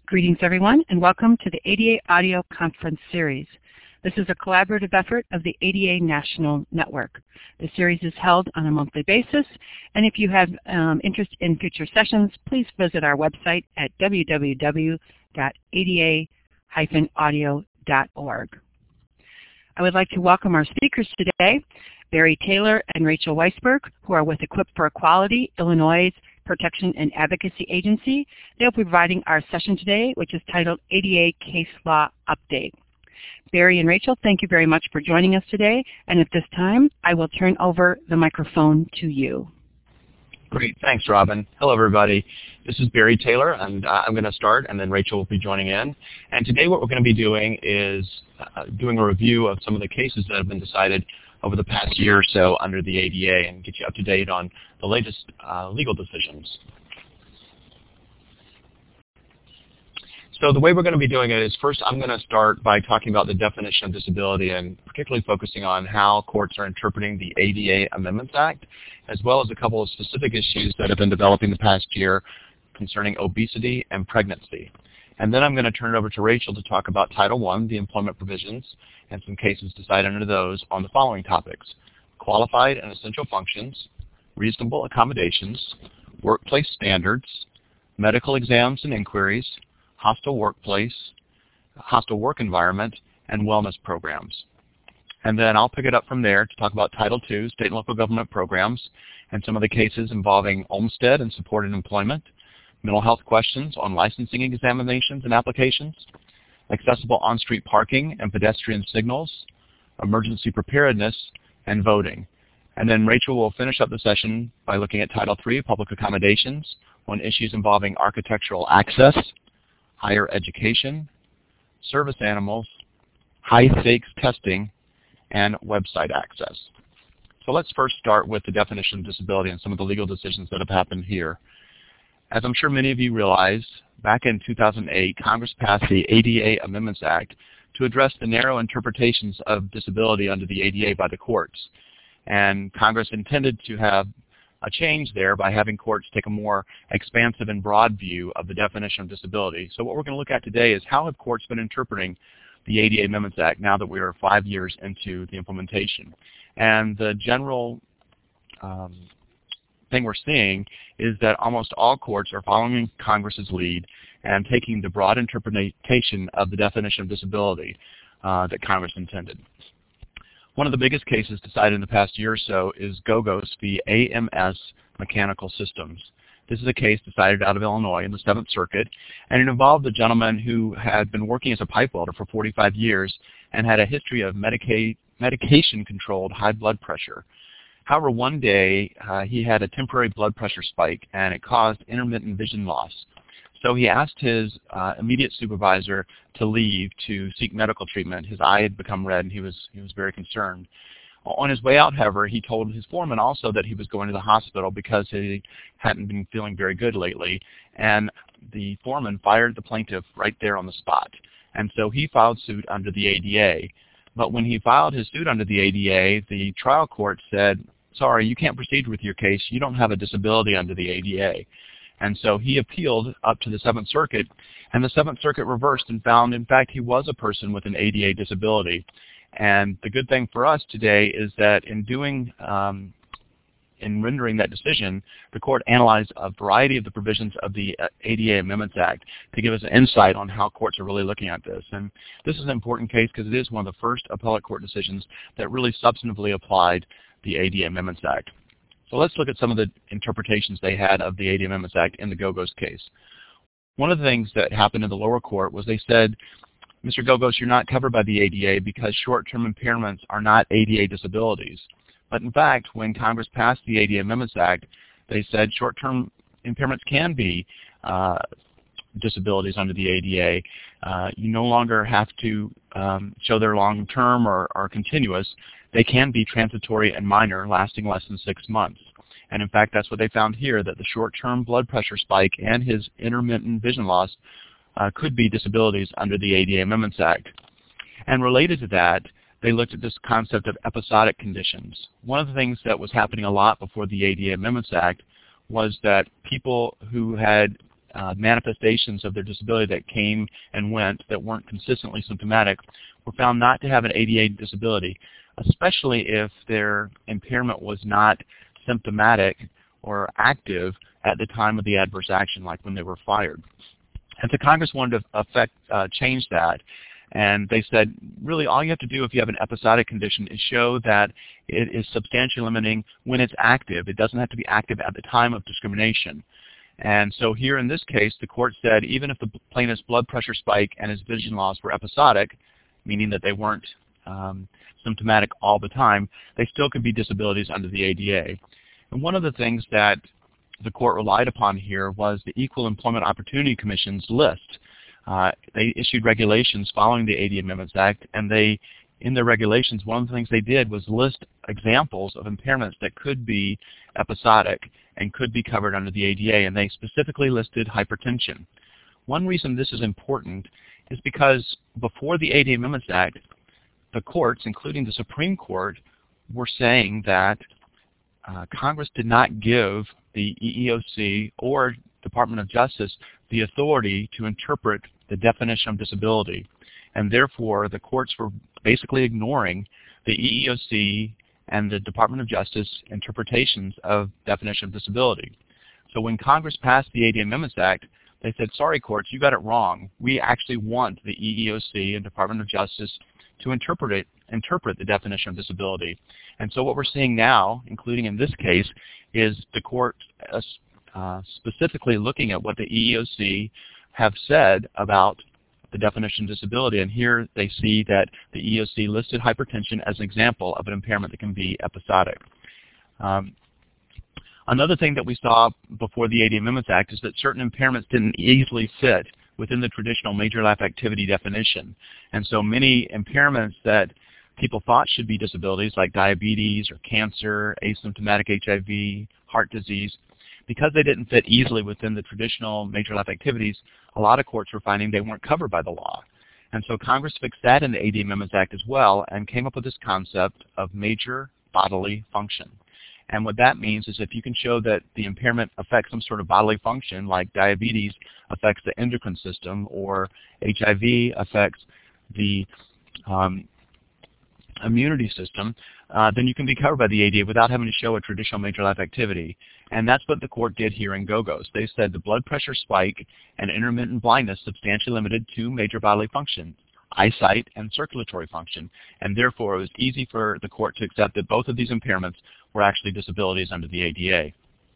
Greetings, everyone, and welcome to the ADA Audio Conference Series. This is a collaborative effort of the ADA National Network. The series is held on a monthly basis, and if you have interest in future sessions, please visit our website at www.ada-audio.org. I would like to welcome our speakers today, Barry Taylor and Rachel Weisberg, who are with Equip for Equality, Illinois' Protection and Advocacy Agency. They'll be providing our session today, which is titled ADA Case Law Update. Barry and Rachel, thank you very much for joining us today, and at this time, I will turn over the microphone to you. Great, thanks, Robin. Hello, everybody. This is Barry Taylor, and I'm going to start, and then Rachel will be joining in. And today what we're going to be doing is doing a review of some of the cases that have been decided over the past year or so under the ADA and get you up to date on the latest legal decisions. So the way we're going to be doing it is first I'm going to start by talking about the definition of disability and particularly focusing on how courts are interpreting the ADA Amendments Act, as well as a couple of specific issues that have been developing the past year concerning obesity and pregnancy. And then I'm going to turn it over to Rachel to talk about Title I, the employment provisions, and some cases decided under those on the following topics: qualified and essential functions, reasonable accommodations, workplace standards, medical exams and inquiries, hostile workplace, hostile work environment, and wellness programs. And then I'll pick it up from there to talk about Title II, state and local government programs, and some of the cases involving Olmstead and supported employment, mental health questions on licensing examinations and applications, accessible on-street parking and pedestrian signals, emergency preparedness, and voting. And then Rachel will finish up the session by looking at Title III, public accommodations, on issues involving architectural access, higher education, service animals, high-stakes testing, and website access. So let's first start with the definition of disability and some of the legal decisions that have happened here. As I'm sure many of you realize, back in 2008, Congress passed the ADA Amendments Act to address the narrow interpretations of disability under the ADA by the courts. And Congress intended to have a change there by having courts take a more expansive and broad view of the definition of disability. So what we're going to look at today is how have courts been interpreting the ADA Amendments Act now that we are 5 years into the implementation. And the general thing we're seeing is that almost all courts are following Congress's lead and taking the broad interpretation of the definition of disability that Congress intended. One of the biggest cases decided in the past year or so is Gogos v. AMS Mechanical Systems. This is a case decided out of Illinois in the 7th Circuit, and it involved a gentleman who had been working as a pipe welder for 45 years and had a history of medication-controlled high blood pressure. However, one day he had a temporary blood pressure spike, and it caused intermittent vision loss. So he asked his immediate supervisor to leave to seek medical treatment. His eye had become red, and he was very concerned. On his way out, however, he told his foreman also that he was going to the hospital because he hadn't been feeling very good lately, and the foreman fired the plaintiff right there on the spot. And so he filed suit under the ADA. But when he filed his suit under the ADA, the trial court said, sorry, you can't proceed with your case. You don't have a disability under the ADA. And so he appealed up to the 7th Circuit, and the 7th Circuit reversed and found, in fact, he was a person with an ADA disability. And the good thing for us today is that in rendering that decision, the court analyzed a variety of the provisions of the ADA Amendments Act to give us an insight on how courts are really looking at this. And this is an important case because it is one of the first appellate court decisions that really substantively applied the ADA Amendments Act. So let's look at some of the interpretations they had of the ADA Amendments Act in the Gogos case. One of the things that happened in the lower court was they said, Mr. Gogos, you're not covered by the ADA because short-term impairments are not ADA disabilities. But in fact, when Congress passed the ADA Amendments Act, they said short-term impairments can be disabilities under the ADA. You no longer have to show they're long-term or continuous. They can be transitory and minor, lasting less than 6 months. And in fact, that's what they found here, that the short-term blood pressure spike and his intermittent vision loss could be disabilities under the ADA Amendments Act. And related to that, they looked at this concept of episodic conditions. One of the things that was happening a lot before the ADA Amendments Act was that people who had manifestations of their disability that came and went that weren't consistently symptomatic were found not to have an ADA disability, especially if their impairment was not symptomatic or active at the time of the adverse action, like when they were fired. And so Congress wanted to change that. And they said, really, all you have to do if you have an episodic condition is show that it is substantially limiting when it's active. It doesn't have to be active at the time of discrimination. And so here in this case, the court said even if the plaintiff's blood pressure spike and his vision loss were episodic, meaning that they weren't symptomatic all the time, they still could be disabilities under the ADA. And one of the things that the court relied upon here was the Equal Employment Opportunity Commission's list. They issued regulations following the ADA Amendments Act, and in their regulations, one of the things they did was list examples of impairments that could be episodic and could be covered under the ADA, and they specifically listed hypertension. One reason this is important is because before the ADA Amendments Act, the courts, including the Supreme Court, were saying that Congress did not give the EEOC or Department of Justice the authority to interpret the definition of disability. And therefore, the courts were basically ignoring the EEOC and the Department of Justice interpretations of definition of disability. So when Congress passed the ADA Amendments Act, they said, sorry courts, you got it wrong. We actually want the EEOC and Department of Justice to interpret the definition of disability. And so what we're seeing now, including in this case, is the court specifically looking at what the EEOC have said about the definition of disability. And here they see that the EEOC listed hypertension as an example of an impairment that can be episodic. Another thing that we saw before the ADA Amendments Act is that certain impairments didn't easily fit within the traditional major life activity definition. And so many impairments that people thought should be disabilities, like diabetes or cancer, asymptomatic HIV, heart disease, because they didn't fit easily within the traditional major life activities, a lot of courts were finding they weren't covered by the law. And so Congress fixed that in the ADA Amendments Act as well and came up with this concept of major bodily function. And what that means is if you can show that the impairment affects some sort of bodily function, like diabetes affects the endocrine system or HIV affects the immunity system, then you can be covered by the ADA without having to show a traditional major life activity. And that's what the court did here in Gogos. They said the blood pressure spike and intermittent blindness substantially limited two major bodily functions, eyesight and circulatory function, and therefore it was easy for the court to accept that both of these impairments were actually disabilities under the ADA.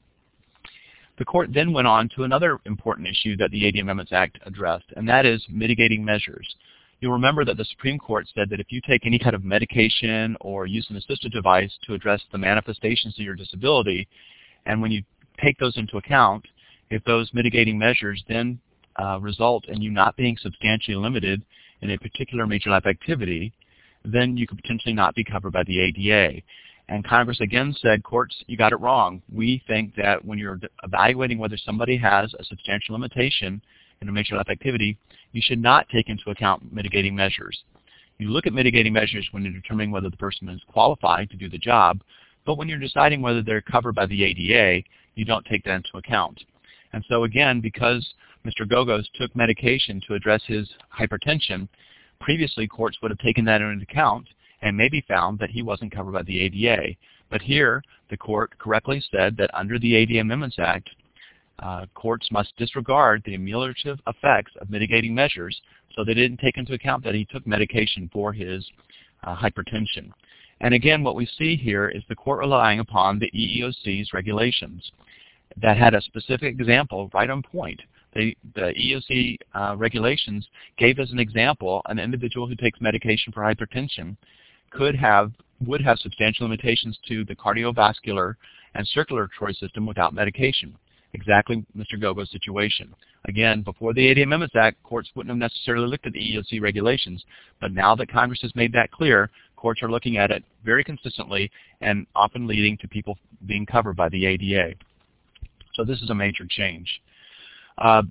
The court then went on to another important issue that the ADA Amendments Act addressed, and that is mitigating measures. You'll remember that the Supreme Court said that if you take any kind of medication or use an assistive device to address the manifestations of your disability, and when you take those into account, if those mitigating measures then result in you not being substantially limited in a particular major life activity, then you could potentially not be covered by the ADA. And Congress again said, courts, you got it wrong. We think that when you're evaluating whether somebody has a substantial limitation in a major life activity, you should not take into account mitigating measures. You look at mitigating measures when you're determining whether the person is qualified to do the job, but when you're deciding whether they're covered by the ADA, you don't take that into account. And so again, because Mr. Gogos took medication to address his hypertension, previously courts would have taken that into account and maybe found that he wasn't covered by the ADA. But here, the court correctly said that under the ADA Amendments Act, courts must disregard the ameliorative effects of mitigating measures, so they didn't take into account that he took medication for his hypertension. And again, what we see here is the court relying upon the EEOC's regulations that had a specific example right on point. The EEOC regulations gave as an example an individual who takes medication for hypertension would have substantial limitations to the cardiovascular and circulatory system without medication. Exactly Mr. Gogos' situation. Again, before the ADA Amendments Act, courts wouldn't have necessarily looked at the EEOC regulations, but now that Congress has made that clear, courts are looking at it very consistently and often leading to people being covered by the ADA. So this is a major change. The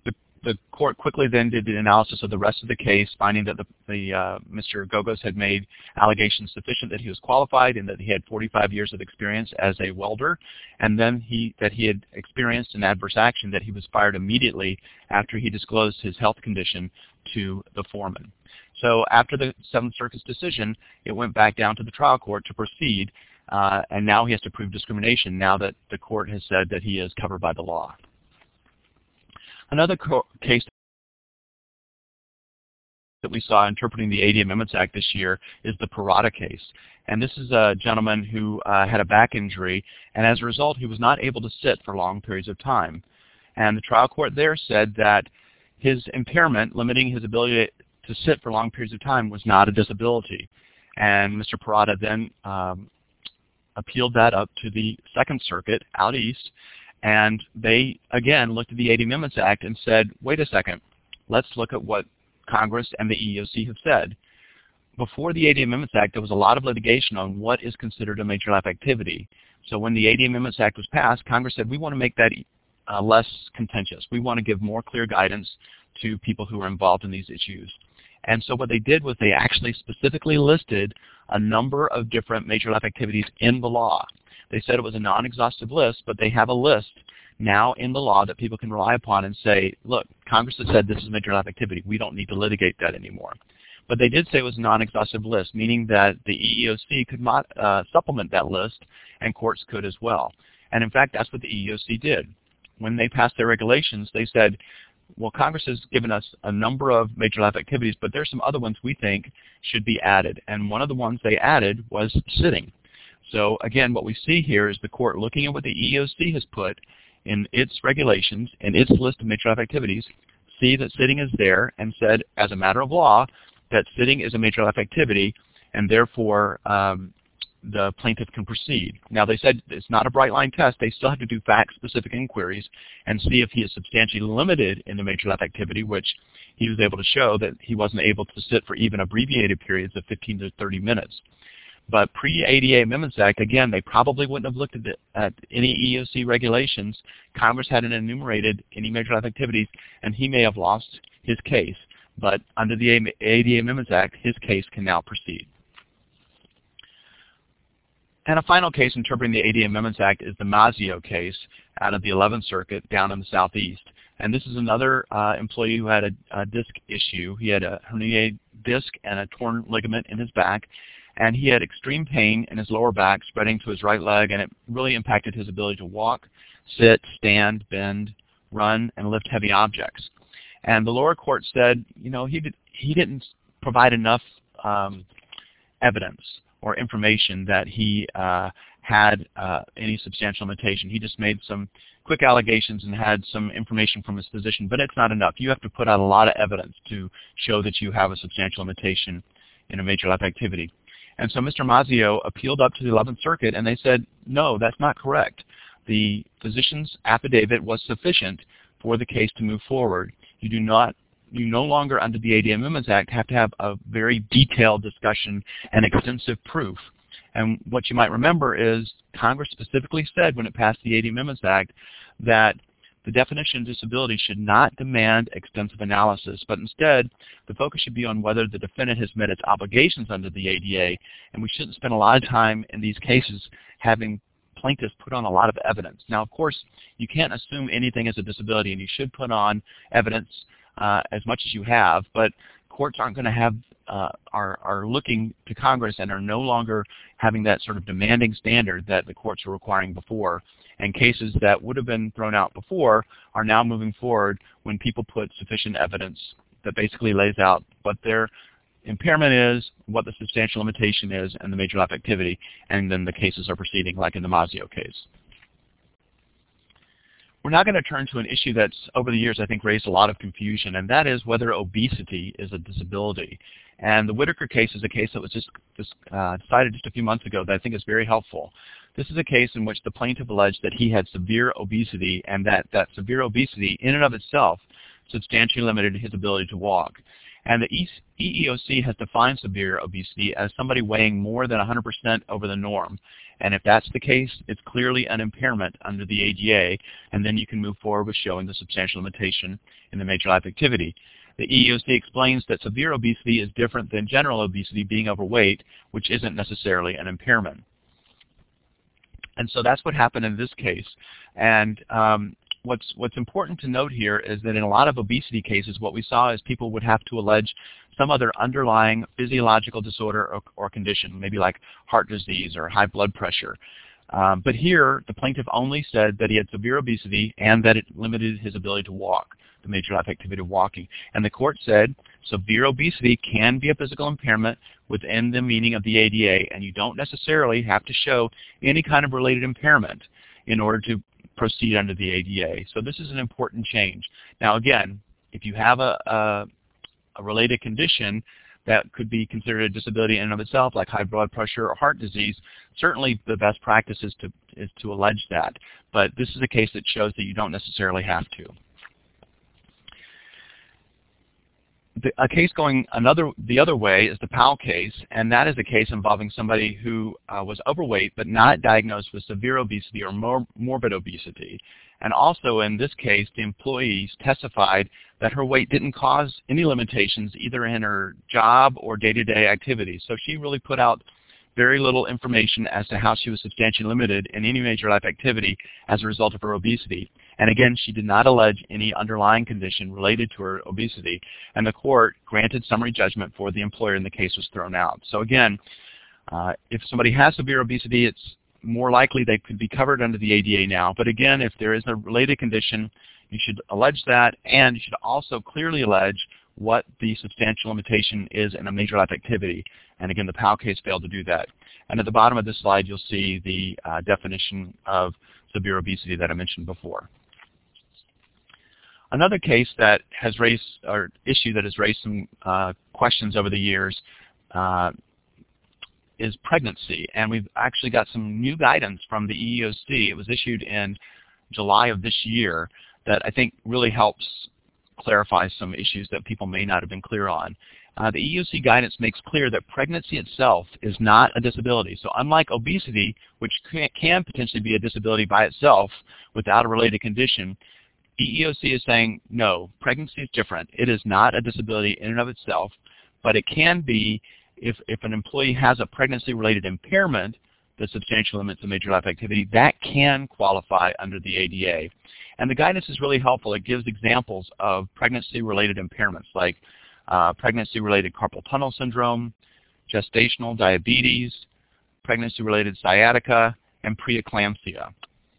the court quickly then did the analysis of the rest of the case, finding that Mr. Gogos had made allegations sufficient that he was qualified and that he had 45 years of experience as a welder, and then that he had experienced an adverse action, that he was fired immediately after he disclosed his health condition to the foreman. So after the Seventh Circuit's decision, it went back down to the trial court to proceed, and now he has to prove discrimination now that the court has said that he is covered by the law. Another case that we saw interpreting the ADA Amendments Act this year is the Parada case. And this is a gentleman who had a back injury, and as a result, he was not able to sit for long periods of time. And the trial court there said that his impairment, limiting his ability to sit for long periods of time, was not a disability. And Mr. Parada then appealed that up to the Second Circuit out east, and they, again, looked at the ADA Amendments Act and said, wait a second, let's look at what Congress and the EEOC have said. Before the ADA Amendments Act, there was a lot of litigation on what is considered a major life activity. So when the ADA Amendments Act was passed, Congress said, we want to make that less contentious. We want to give more clear guidance to people who are involved in these issues. And so what they did was they actually specifically listed a number of different major life activities in the law. They said it was a non-exhaustive list, but they have a list now in the law that people can rely upon and say, look, Congress has said this is a major life activity. We don't need to litigate that anymore. But they did say it was a non-exhaustive list, meaning that the EEOC could supplement that list, and courts could as well. And in fact, that's what the EEOC did. When they passed their regulations, they said, well, Congress has given us a number of major life activities, but there's some other ones we think should be added. And one of the ones they added was sitting. So again, what we see here is the court looking at what the EEOC has put in its regulations, in its list of major life activities, see that sitting is there, and said, as a matter of law, that sitting is a major life activity, and therefore the plaintiff can proceed. Now, they said it's not a bright line test. They still have to do fact-specific inquiries and see if he is substantially limited in the major life activity, which he was able to show that he wasn't able to sit for even abbreviated periods of 15 to 30 minutes. But pre-ADA Amendments Act, again, they probably wouldn't have looked at any EEOC regulations. Congress hadn't enumerated any major life activities, and he may have lost his case. But under the ADA Amendments Act, his case can now proceed. And a final case interpreting the ADA Amendments Act is the Mazzio case out of the 11th Circuit down in the southeast. And this is another employee who had a disc issue. He had a herniated disc and a torn ligament in his back. And he had extreme pain in his lower back spreading to his right leg, and it really impacted his ability to walk, sit, stand, bend, run, and lift heavy objects. And the lower court said, you know, he didn't provide enough evidence or information that he had any substantial limitation. He just made some quick allegations and had some information from his physician, but it's not enough. You have to put out a lot of evidence to show that you have a substantial limitation in a major life activity. And so Mr. Mazzio appealed up to the 11th Circuit, and they said, no, that's not correct. The physician's affidavit was sufficient for the case to move forward. You no longer, under the ADA Amendments Act, have to have a very detailed discussion and extensive proof. And what you might remember is Congress specifically said when it passed the ADA Amendments Act that the definition of disability should not demand extensive analysis, but instead the focus should be on whether the defendant has met its obligations under the ADA, and we shouldn't spend a lot of time in these cases having plaintiffs put on a lot of evidence. Now, of course, you can't assume anything is a disability, and you should put on evidence as much as you have, but courts aren't going to have are looking to Congress and are no longer having that sort of demanding standard that the courts were requiring before. And cases that would have been thrown out before are now moving forward when people put sufficient evidence that basically lays out what their impairment is, what the substantial limitation is, and the major life activity, and then the cases are proceeding, like in the Mazzio case. We're now going to turn to an issue that's, over the years, I think raised a lot of confusion, and that is whether obesity is a disability. And the Whitaker case is a case that was just decided just a few months ago that I think is very helpful. This is a case in which the plaintiff alleged that he had severe obesity, and that severe obesity in and of itself substantially limited his ability to walk. And the EEOC has defined severe obesity as somebody weighing more than 100% over the norm. And if that's the case, it's clearly an impairment under the ADA, and then you can move forward with showing the substantial limitation in the major life activity. The EEOC explains that severe obesity is different than general obesity, being overweight, which isn't necessarily an impairment. And so that's what happened in this case. And what's important to note here is that in a lot of obesity cases, what we saw is people would have to allege some other underlying physiological disorder or condition, maybe like heart disease or high blood pressure. But here, the plaintiff only said that he had severe obesity and that it limited his ability to walk, the major life activity of walking. And the court said severe obesity can be a physical impairment within the meaning of the ADA, and you don't necessarily have to show any kind of related impairment in order to proceed under the ADA. So this is an important change. Now again, if you have a related condition that could be considered a disability in and of itself, like high blood pressure or heart disease, certainly the best practice is to allege that. But this is a case that shows that you don't necessarily have to. A case going the other way is the Powell case, and that is a case involving somebody who was overweight but not diagnosed with severe obesity or morbid obesity. And also in this case, the employees testified that her weight didn't cause any limitations either in her job or day-to-day activities. So she really put out very little information as to how she was substantially limited in any major life activity as a result of her obesity. And again, she did not allege any underlying condition related to her obesity, and the court granted summary judgment for the employer and the case was thrown out. So again, if somebody has severe obesity, it's more likely they could be covered under the ADA now. But again, if there is a related condition, you should allege that, and you should also clearly allege what the substantial limitation is in a major life activity. And again, the Powell case failed to do that. And at the bottom of this slide, you'll see the definition of severe obesity that I mentioned before. Another case that has raised, or issue that has raised some questions over the years is pregnancy. And we've actually got some new guidance from the EEOC. It was issued in July of this year that I think really helps clarify some issues that people may not have been clear on. The EEOC guidance makes clear that pregnancy itself is not a disability. So unlike obesity, which can potentially be a disability by itself without a related condition, EEOC is saying, no, pregnancy is different. It is not a disability in and of itself, but it can be if an employee has a pregnancy-related impairment that substantially limits the major life activity, that can qualify under the ADA. And the guidance is really helpful. It gives examples of pregnancy-related impairments like pregnancy-related carpal tunnel syndrome, gestational diabetes, pregnancy-related sciatica, and preeclampsia.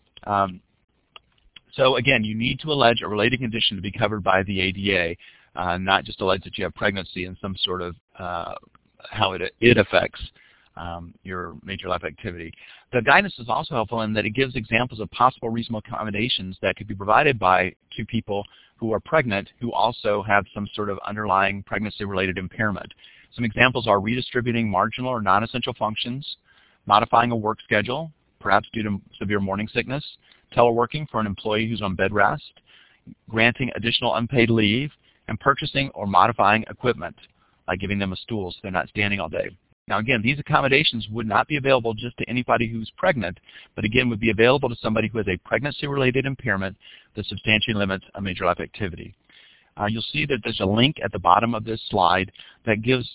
So again, you need to allege a related condition to be covered by the ADA, not just allege that you have pregnancy and some sort of how it affects your major life activity. The guidance is also helpful in that it gives examples of possible reasonable accommodations that could be provided to people who are pregnant who also have some sort of underlying pregnancy-related impairment. Some examples are redistributing marginal or non-essential functions, modifying a work schedule, perhaps due to severe morning sickness, teleworking for an employee who's on bed rest, granting additional unpaid leave, and purchasing or modifying equipment, like giving them a stool so they're not standing all day. Now again, these accommodations would not be available just to anybody who's pregnant, but again would be available to somebody who has a pregnancy-related impairment that substantially limits a major life activity. You'll see that there's a link at the bottom of this slide that gives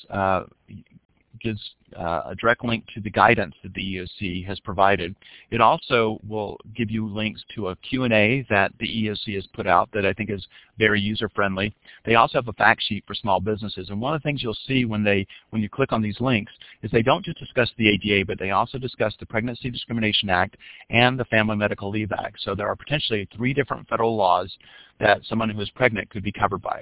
a direct link to the guidance that the EEOC has provided. It also will give you links to a Q&A that the EEOC has put out that I think is very user-friendly. They also have a fact sheet for small businesses. And one of the things you'll see when you click on these links is they don't just discuss the ADA, but they also discuss the Pregnancy Discrimination Act and the Family Medical Leave Act. So there are potentially 3 different federal laws that someone who is pregnant could be covered by.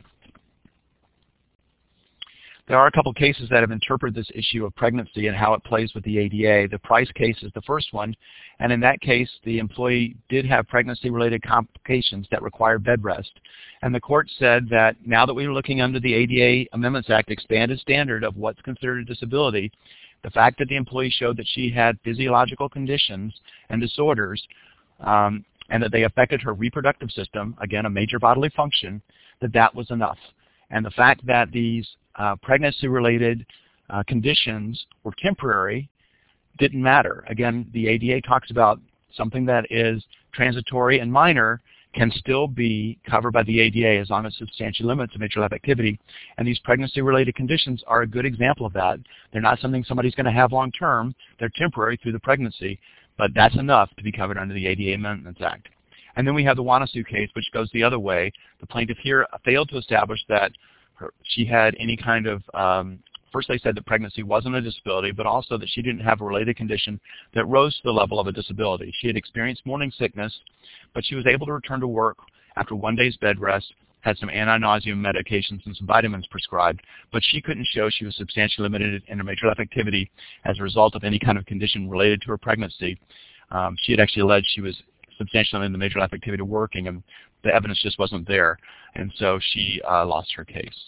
There are a couple cases that have interpreted this issue of pregnancy and how it plays with the ADA. The Price case is the first one, and in that case, the employee did have pregnancy-related complications that required bed rest. And the court said that now that we are looking under the ADA Amendments Act expanded standard of what's considered a disability, the fact that the employee showed that she had physiological conditions and disorders and that they affected her reproductive system, again, a major bodily function, that was enough. And the fact that these pregnancy-related conditions were temporary didn't matter. Again, the ADA talks about something that is transitory and minor can still be covered by the ADA as long as it substantially limits the major life activity. And these pregnancy-related conditions are a good example of that. They're not something somebody's going to have long term. They're temporary through the pregnancy, but that's enough to be covered under the ADA Amendments Act. And then we have the Wanusu case, which goes the other way. The plaintiff here failed to establish that she had any kind of, first they said that pregnancy wasn't a disability, but also that she didn't have a related condition that rose to the level of a disability. She had experienced morning sickness, but she was able to return to work after 1 day's bed rest, had some anti-nausea medications and some vitamins prescribed, but she couldn't show she was substantially limited in her major life activity as a result of any kind of condition related to her pregnancy. She had actually alleged she was substantially in the major life activity of working, and the evidence just wasn't there, and so she lost her case.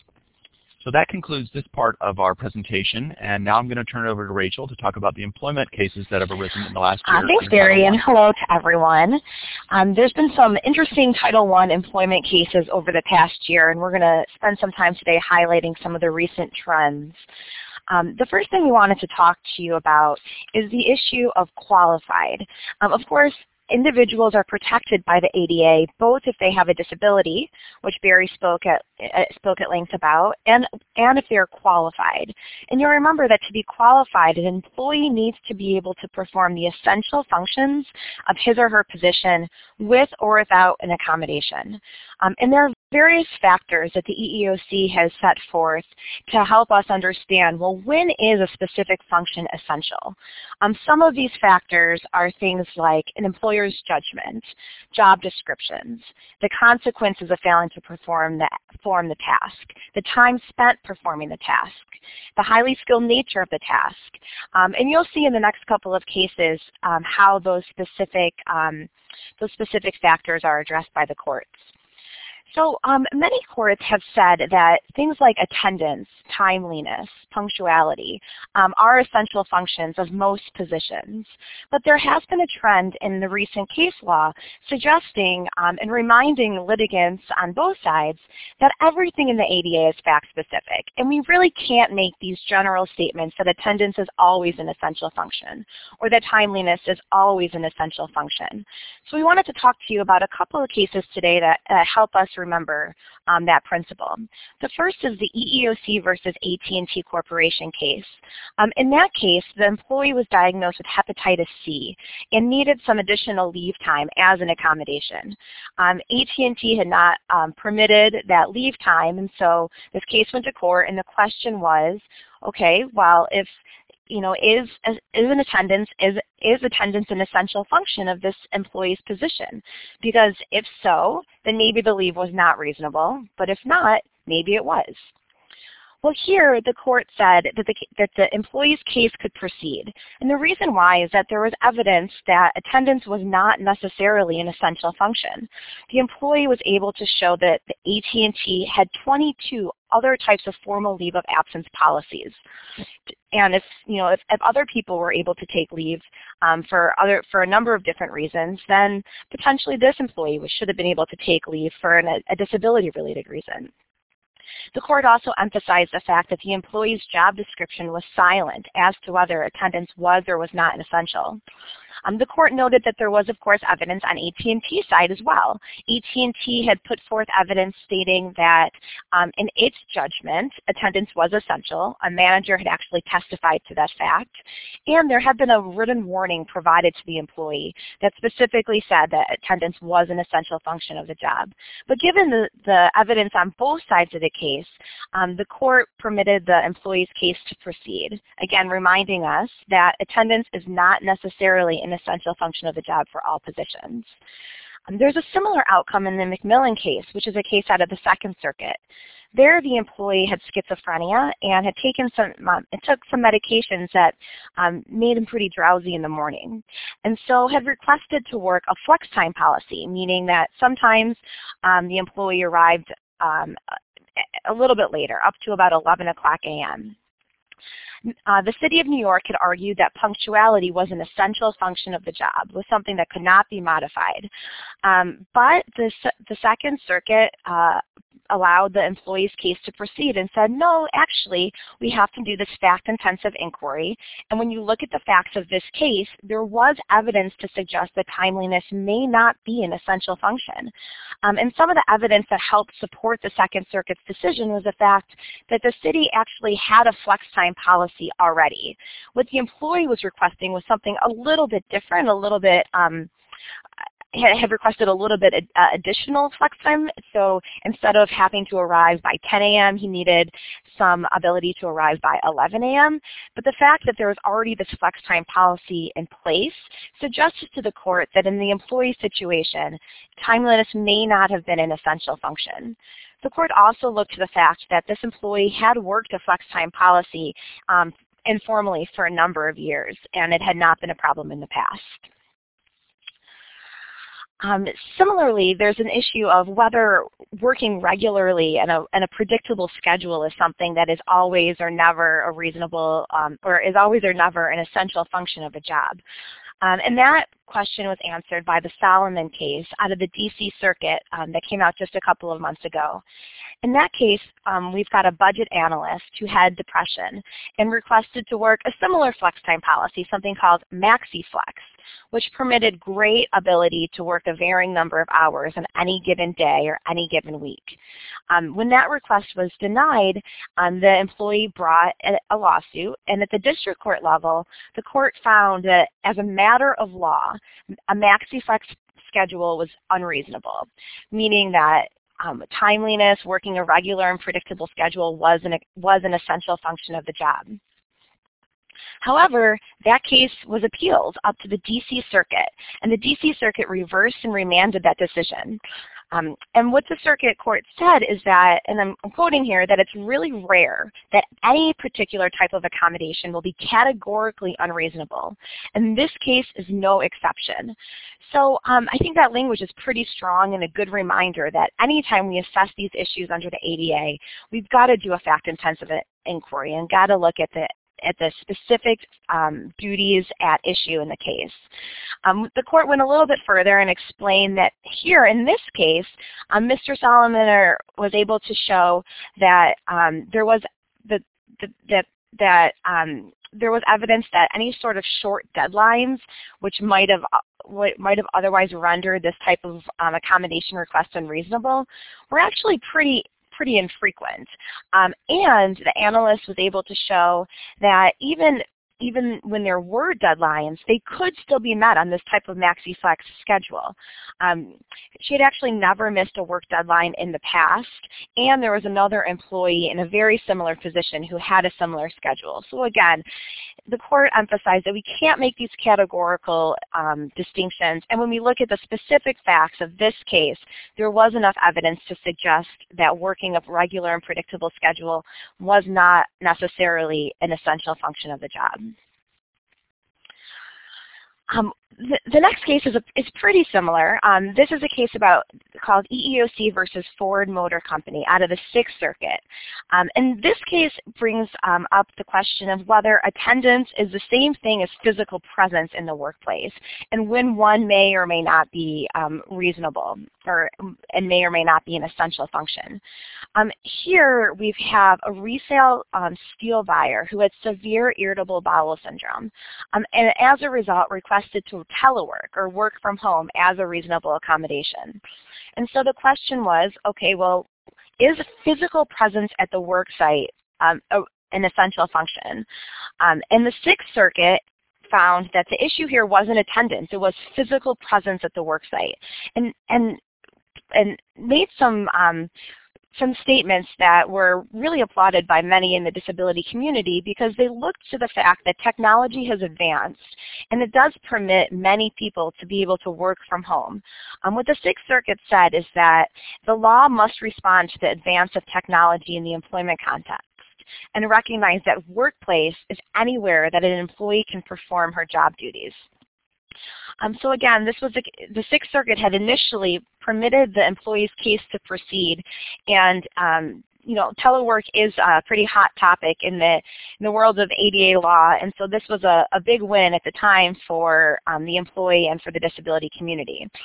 So that concludes this part of our presentation, and now I'm going to turn it over to Rachel to talk about the employment cases that have arisen in the last year. Thanks, Barry, and hello to everyone. There's been some interesting Title I employment cases over the past year, and we're going to spend some time today highlighting some of the recent trends. The first thing we wanted to talk to you about is the issue of qualified. Of course, individuals are protected by the ADA, both if they have a disability, which Barry spoke at length about, and if they're qualified. And you'll remember that to be qualified, an employee needs to be able to perform the essential functions of his or her position with or without an accommodation. And there are various factors that the EEOC has set forth to help us understand, well, when is a specific function essential? Some of these factors are things like an employer's judgment, job descriptions, the consequences of failing to perform the task, the time spent performing the task, the highly skilled nature of the task. And you'll see in the next couple of cases how those specific factors are addressed by the courts. So many courts have said that things like attendance, timeliness, punctuality are essential functions of most positions. But there has been a trend in the recent case law suggesting and reminding litigants on both sides that everything in the ADA is fact-specific. And we really can't make these general statements that attendance is always an essential function or that timeliness is always an essential function. So we wanted to talk to you about a couple of cases today that help us remember that principle. The first is the EEOC versus AT&T Corporation case. In that case, the employee was diagnosed with hepatitis C and needed some additional leave time as an accommodation. AT&T had not permitted that leave time, and so this case went to court, and the question was, okay, well, if is attendance an essential function of this employee's position? Because if so, then maybe the leave was not reasonable, but if not, maybe it was. Well, here the court said that the employee's case could proceed. And the reason why is that there was evidence that attendance was not necessarily an essential function. The employee was able to show that the AT&T had 22 other types of formal leave of absence policies. And if other people were able to take leave for a number of different reasons, then potentially this employee should have been able to take leave for a disability-related reason. The court also emphasized the fact that the employee's job description was silent as to whether attendance was or was not an essential. The court noted that there was, of course, evidence on AT&T's side as well. AT&T had put forth evidence stating that in its judgment, attendance was essential. A manager had actually testified to that fact. And there had been a written warning provided to the employee that specifically said that attendance was an essential function of the job. But given the evidence on both sides of the case, the court permitted the employee's case to proceed, again reminding us that attendance is not necessarily an essential function of the job for all positions. There's a similar outcome in the McMillan case, which is a case out of the Second Circuit. There, the employee had schizophrenia and had took some medications that made him pretty drowsy in the morning, and so had requested to work a flex time policy, meaning that sometimes the employee arrived a little bit later, up to about 11 o'clock a.m. The City of New York had argued that punctuality was an essential function of the job, was something that could not be modified. But the Second Circuit allowed the employee's case to proceed and said, no, actually, we have to do this fact-intensive inquiry. And when you look at the facts of this case, there was evidence to suggest that timeliness may not be an essential function. And some of the evidence that helped support the Second Circuit's decision was the fact that the city actually had a flex time policy already. What the employee was requesting was something a little bit different, a little bit had requested a little bit additional flex time. So instead of having to arrive by 10 a.m., he needed some ability to arrive by 11 a.m. But the fact that there was already this flex time policy in place suggested to the court that in the employee situation, timeliness may not have been an essential function. The court also looked to the fact that this employee had worked a flex time policy informally for a number of years, and it had not been a problem in the past. Similarly, there's an issue of whether working regularly and a predictable schedule is something that is always or never a reasonable, or is always or never an essential function of a job. And that question was answered by the Solomon case out of the DC Circuit that came out just a couple of months ago. In that case, we've got a budget analyst who had depression and requested to work a similar flex time policy, something called MaxiFlex, which permitted great ability to work a varying number of hours on any given day or any given week. When that request was denied, the employee brought a lawsuit, and at the district court level, the court found that as a matter of law, a MaxiFlex schedule was unreasonable, meaning that timeliness, working a regular and predictable schedule was an essential function of the job. However, that case was appealed up to the DC Circuit, and the DC Circuit reversed and remanded that decision. And what the circuit court said is that, and I'm quoting here, that it's really rare that any particular type of accommodation will be categorically unreasonable. And this case is no exception. So I think that language is pretty strong and a good reminder that anytime we assess these issues under the ADA, we've got to do a fact-intensive inquiry and got to look at the specific duties at issue in the case. The court went a little bit further and explained that here in this case, Mr. Solomon was able to show that there was there was evidence that any sort of short deadlines, which might have otherwise rendered this type of accommodation request unreasonable, were actually pretty infrequent. And the analyst was able to show that even when there were deadlines, they could still be met on this type of MaxiFlex schedule. She had actually never missed a work deadline in the past, and there was another employee in a very similar position who had a similar schedule. So again, the court emphasized that we can't make these categorical distinctions, and when we look at the specific facts of this case, there was enough evidence to suggest that working a regular and predictable schedule was not necessarily an essential function of the job. The next case is pretty similar. This is a case called EEOC versus Ford Motor Company out of the Sixth Circuit. And this case brings up the question of whether attendance is the same thing as physical presence in the workplace, and when one may or may not be reasonable and may or may not be an essential function. Here we have a resale steel buyer who had severe irritable bowel syndrome, and as a result requested to telework or work from home as a reasonable accommodation. And so the question was, okay, well, is physical presence at the work site an essential function? And the Sixth Circuit found that the issue here wasn't attendance, it was physical presence at the work site, and made some statements that were really applauded by many in the disability community because they looked to the fact that technology has advanced and it does permit many people to be able to work from home. What the Sixth Circuit said is that the law must respond to the advance of technology in the employment context and recognize that workplace is anywhere that an employee can perform her job duties. So again, this was the Sixth Circuit had initially permitted the employee's case to proceed, and telework is a pretty hot topic in the world of ADA law, and so this was a big win at the time for the employee and for the disability community.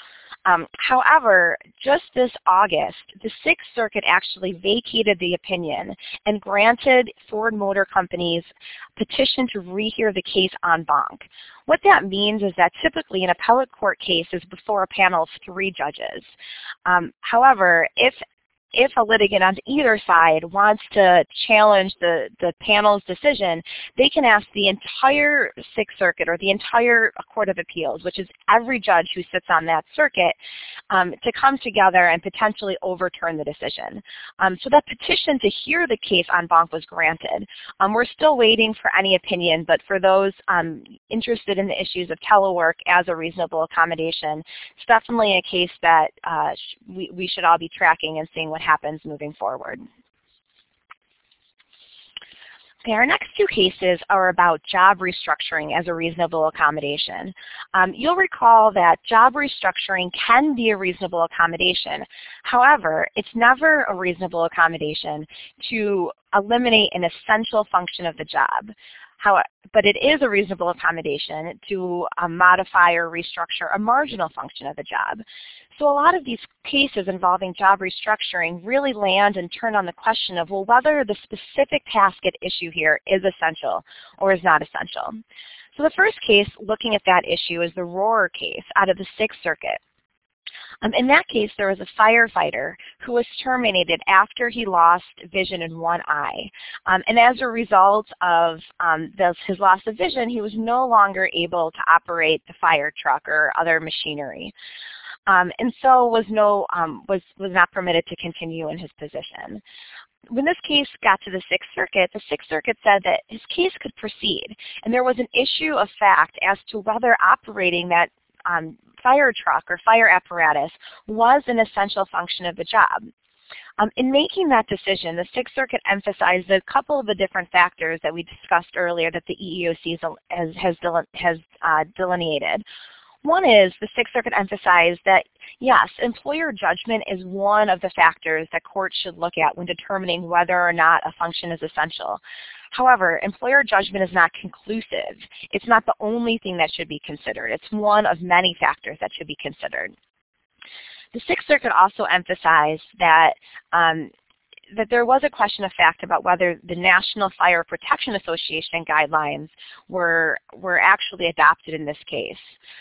However, just this August, the Sixth Circuit actually vacated the opinion and granted Ford Motor Company's petition to rehear the case en banc. What that means is that typically an appellate court case is before a panel of 3 judges. However, if a litigant on either side wants to challenge the panel's decision, they can ask the entire Sixth Circuit or the entire Court of Appeals, which is every judge who sits on that circuit, to come together and potentially overturn the decision. So that petition to hear the case en banc was granted. We're still waiting for any opinion, but for those interested in the issues of telework as a reasonable accommodation, it's definitely a case that we should all be tracking and seeing what happens moving forward. Okay, our next 2 cases are about job restructuring as a reasonable accommodation. You'll recall that job restructuring can be a reasonable accommodation. However, it's never a reasonable accommodation to eliminate an essential function of the job. But it is a reasonable accommodation to modify or restructure a marginal function of the job. So a lot of these cases involving job restructuring really land and turn on the question of, well, whether the specific task at issue here is essential or is not essential. So the first case looking at that issue is the Rohrer case out of the Sixth Circuit. In that case, there was a firefighter who was terminated after he lost vision in one eye. And as a result of his loss of vision, he was no longer able to operate the fire truck or other machinery. And so was not permitted to continue in his position. When this case got to the Sixth Circuit said that his case could proceed. And there was an issue of fact as to whether operating that fire truck or fire apparatus was an essential function of the job. In making that decision, the Sixth Circuit emphasized a couple of the different factors that we discussed earlier that the EEOC has delineated. One is the Sixth Circuit emphasized that, yes, employer judgment is one of the factors that courts should look at when determining whether or not a function is essential. However, employer judgment is not conclusive. It's not the only thing that should be considered. It's one of many factors that should be considered. The Sixth Circuit also emphasized that there was a question of fact about whether the National Fire Protection Association guidelines were actually adopted in this case.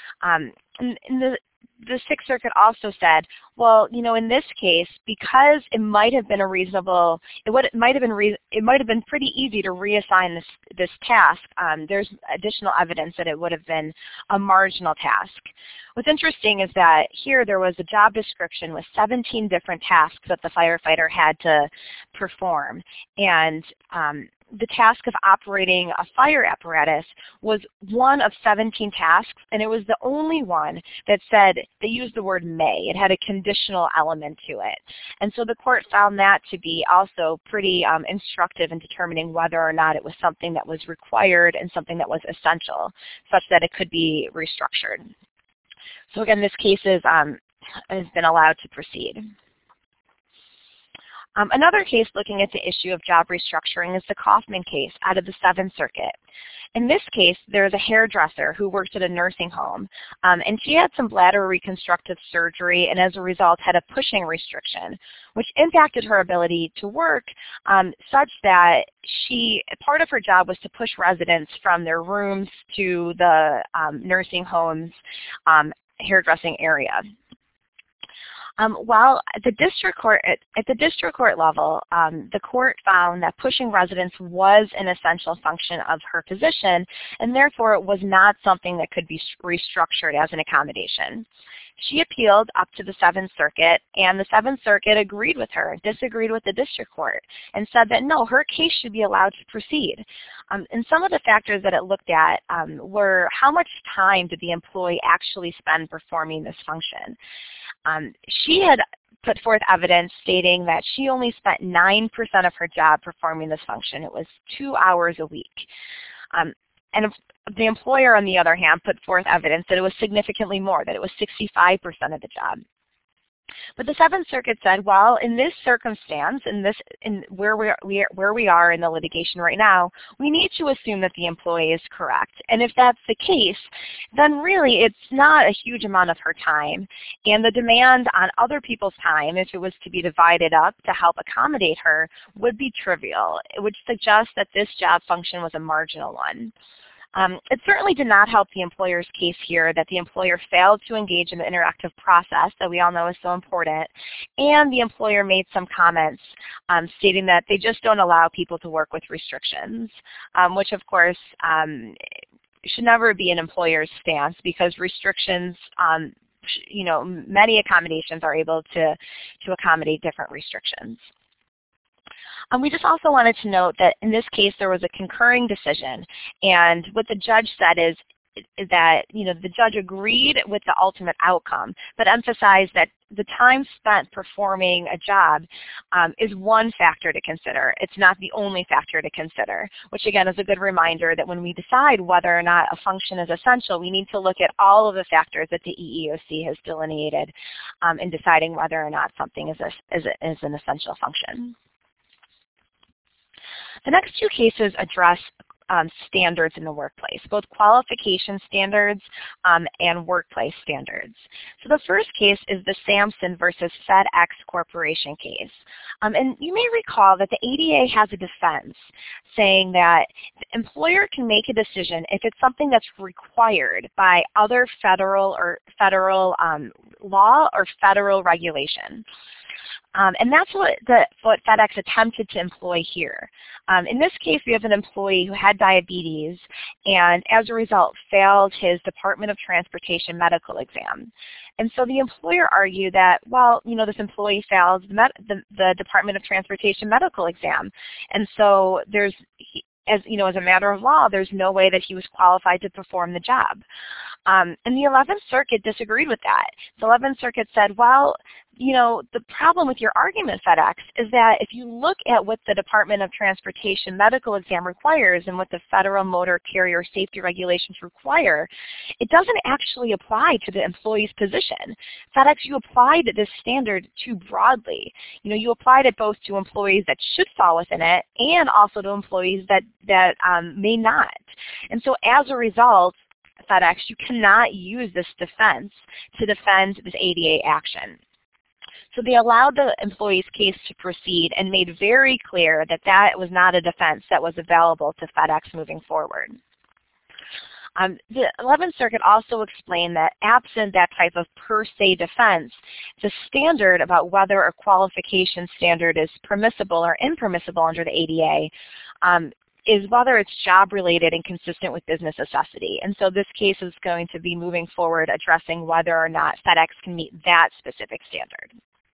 The Sixth Circuit also said, well, in this case, because it might have been it might have been pretty easy to reassign this task. There's additional evidence that it would have been a marginal task. What's interesting is that here there was a job description with 17 different tasks that the firefighter had to perform, and the task of operating a fire apparatus was one of 17 tasks, and it was the only one that said, they used the word may. It had a conditional element to it. And so the court found that to be also pretty instructive in determining whether or not it was something that was required and something that was essential, such that it could be restructured. So again, this case has been allowed to proceed. Another case looking at the issue of job restructuring is the Kaufman case out of the Seventh Circuit. In this case, there is a hairdresser who worked at a nursing home, and she had some bladder reconstructive surgery and as a result had a pushing restriction, which impacted her ability to work such that part of her job was to push residents from their rooms to the nursing home's hairdressing area. While at the district court level, the court found that pushing residents was an essential function of her position, and therefore it was not something that could be restructured as an accommodation. She appealed up to the Seventh Circuit, and the Seventh Circuit agreed with her, disagreed with the district court, and said that no, her case should be allowed to proceed. And some of the factors that it looked at were how much time did the employee actually spend performing this function. She had put forth evidence stating that she only spent 9% of her job performing this function. It was 2 hours a week. And the employer, on the other hand, put forth evidence that it was significantly more, that it was 65% of the job. But the Seventh Circuit said, well, in this circumstance, in where we are in the litigation right now, we need to assume that the employee is correct. And if that's the case, then really it's not a huge amount of her time. And the demand on other people's time, if it was to be divided up to help accommodate her, would be trivial, which suggests that this job function was a marginal one. It certainly did not help the employer's case here that the employer failed to engage in the interactive process that we all know is so important, and the employer made some comments stating that they just don't allow people to work with restrictions, which of course should never be an employer's stance, because restrictions, many accommodations are able to accommodate different restrictions. We just also wanted to note that in this case there was a concurring decision, and what the judge said is that the judge agreed with the ultimate outcome, but emphasized that the time spent performing a job is one factor to consider. It's not the only factor to consider, which again is a good reminder that when we decide whether or not a function is essential, we need to look at all of the factors that the EEOC has delineated in deciding whether or not something is an essential function. The next two cases address standards in the workplace, both qualification standards and workplace standards. So the first case is the Sampson versus FedEx Corporation case. And you may recall that the ADA has a defense saying that the employer can make a decision if it's something that's required by other federal law or federal regulation. And that's what FedEx attempted to employ here. In this case, we have an employee who had diabetes and as a result failed his Department of Transportation medical exam. And so the employer argued that, well, this employee failed the Department of Transportation medical exam. And so as a matter of law, there's no way that he was qualified to perform the job. And the 11th Circuit disagreed with that. The 11th Circuit said, well, the problem with your argument, FedEx, is that if you look at what the Department of Transportation medical exam requires and what the federal motor carrier safety regulations require, it doesn't actually apply to the employee's position. FedEx, you applied this standard too broadly. You applied it both to employees that should fall within it and also to employees that may not. And so as a result, FedEx, you cannot use this defense to defend this ADA action. So they allowed the employee's case to proceed and made very clear that that was not a defense that was available to FedEx moving forward. The 11th Circuit also explained that absent that type of per se defense, the standard about whether a qualification standard is permissible or impermissible under the ADA is whether it's job-related and consistent with business necessity. And so this case is going to be moving forward addressing whether or not FedEx can meet that specific standard.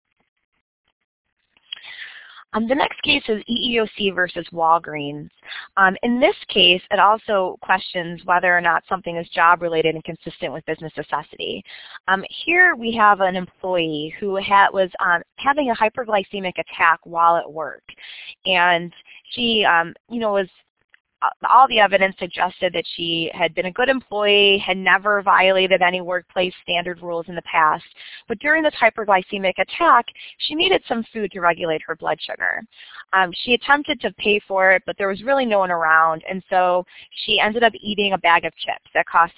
The next case is EEOC versus Walgreens. In this case, it also questions whether or not something is job-related and consistent with business necessity. Here we have an employee who was having a hyperglycemic attack while at work, and she, all the evidence suggested that she had been a good employee, had never violated any workplace standard rules in the past. But during this hyperglycemic attack, she needed some food to regulate her blood sugar. She attempted to pay for it, but there was really no one around, and so she ended up eating a bag of chips that cost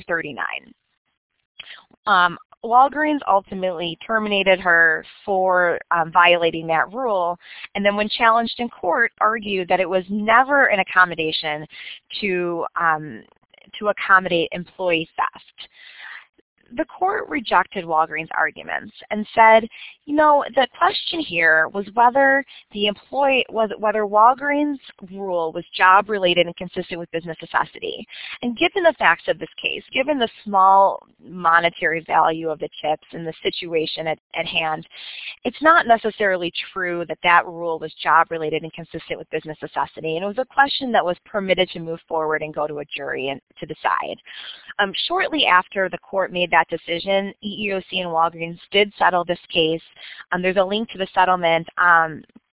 $1.39. Walgreens ultimately terminated her for violating that rule, and then when challenged in court, argued that it was never an accommodation to accommodate employee theft. The court rejected Walgreens' arguments and said, the question here was whether whether Walgreens' rule was job-related and consistent with business necessity. And given the facts of this case, given the small monetary value of the chips and the situation at hand, it's not necessarily true that that rule was job-related and consistent with business necessity. And it was a question that was permitted to move forward and go to a jury and to decide. Shortly after the court made that decision, EEOC and Walgreens did settle this case. There's a link to the settlement, at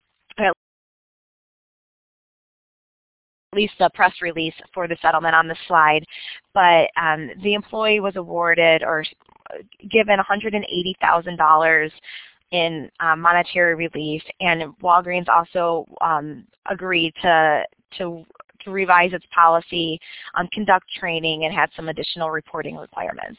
least the press release for the settlement on the slide, but the employee was awarded, or given $180,000 in monetary relief, and Walgreens also agreed to revise its policy, conduct training, and had some additional reporting requirements.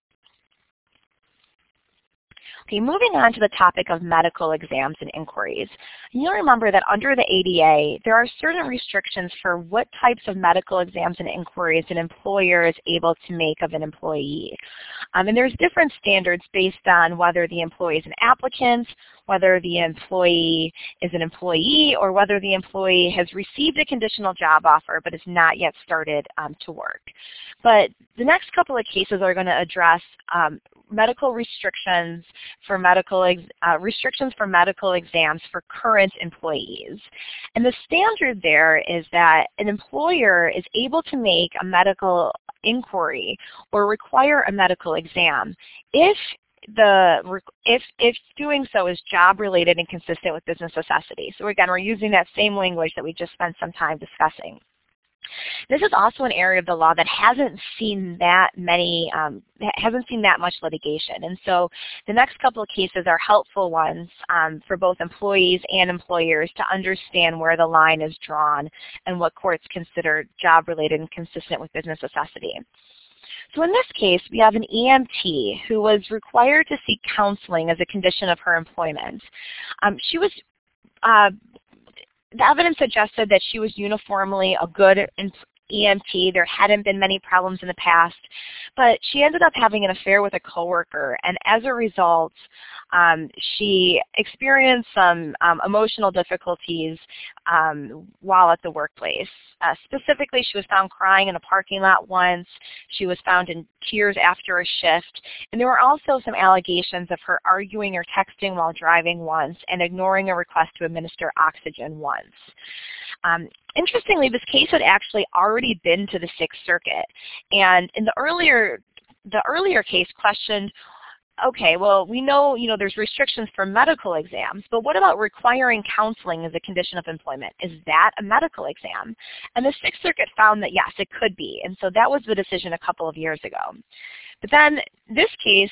Okay, moving on to the topic of medical exams and inquiries. You'll remember that under the ADA, there are certain restrictions for what types of medical exams and inquiries an employer is able to make of an employee. And there's different standards based on whether the employee is an applicant, whether the employee is an employee, or whether the employee has received a conditional job offer but has not yet started to work. But the next couple of cases are going to address medical restrictions for medical exams for current employees. And the standard there is that an employer is able to make a medical inquiry or require a medical exam if doing so is job related and consistent with business necessity. So again, we're using that same language that we just spent some time discussing. This is also an area of the law that hasn't seen that much litigation, and so the next couple of cases are helpful ones for both employees and employers to understand where the line is drawn and what courts consider job-related and consistent with business necessity. So in this case, we have an EMT who was required to seek counseling as a condition of her employment. The evidence suggested that she was uniformly a good EMT. There hadn't been many problems in the past, but she ended up having an affair with a coworker, and as a result, she experienced some emotional difficulties while at the workplace. Specifically, she was found crying in a parking lot once. She was found in tears after a shift, and there were also some allegations of her arguing or texting while driving once and ignoring a request to administer oxygen once. Interestingly, this case had actually already been to the Sixth Circuit, and in the earlier case questioned, okay, well, we know, there's restrictions for medical exams, but what about requiring counseling as a condition of employment? Is that a medical exam? And the Sixth Circuit found that yes, it could be, and so that was the decision a couple of years ago. But then this case,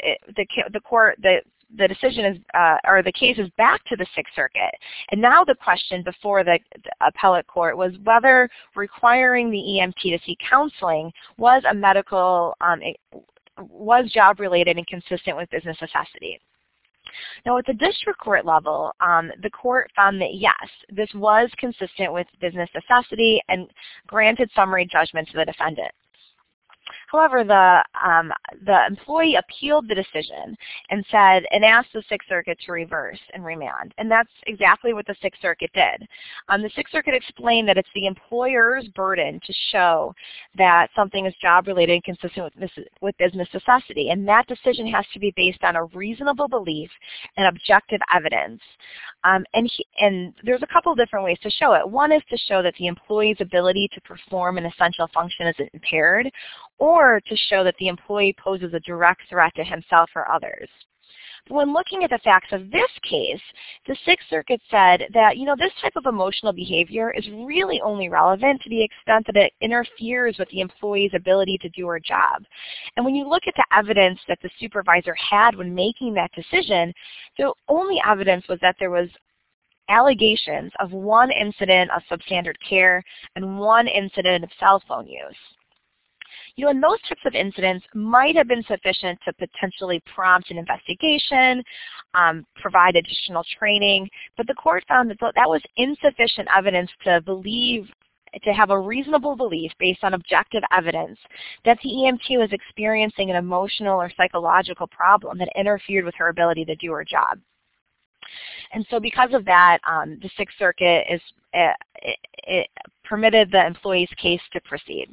the decision is, or the case is back to the Sixth Circuit. And now the question before the appellate court was whether requiring the EMT to seek counseling was a medical, was job related and consistent with business necessity. Now at the district court level, the court found that yes, this was consistent with business necessity and granted summary judgment to the defendant. However, the employee appealed the decision and asked the Sixth Circuit to reverse and remand, and that's exactly what the Sixth Circuit did. The Sixth Circuit explained that it's the employer's burden to show that something is job-related and consistent with business necessity, and that decision has to be based on a reasonable belief and objective evidence. And there's a couple different ways to show it. One is to show that the employee's ability to perform an essential function is impaired, or to show that the employee poses a direct threat to himself or others. But when looking at the facts of this case, the Sixth Circuit said that, this type of emotional behavior is really only relevant to the extent that it interferes with the employee's ability to do her job. And when you look at the evidence that the supervisor had when making that decision, the only evidence was that there was allegations of one incident of substandard care and one incident of cell phone use. And those types of incidents might have been sufficient to potentially prompt an investigation, provide additional training, but the court found that that was insufficient evidence to have a reasonable belief based on objective evidence that the EMT was experiencing an emotional or psychological problem that interfered with her ability to do her job. And so because of that, the Sixth Circuit it permitted the employee's case to proceed.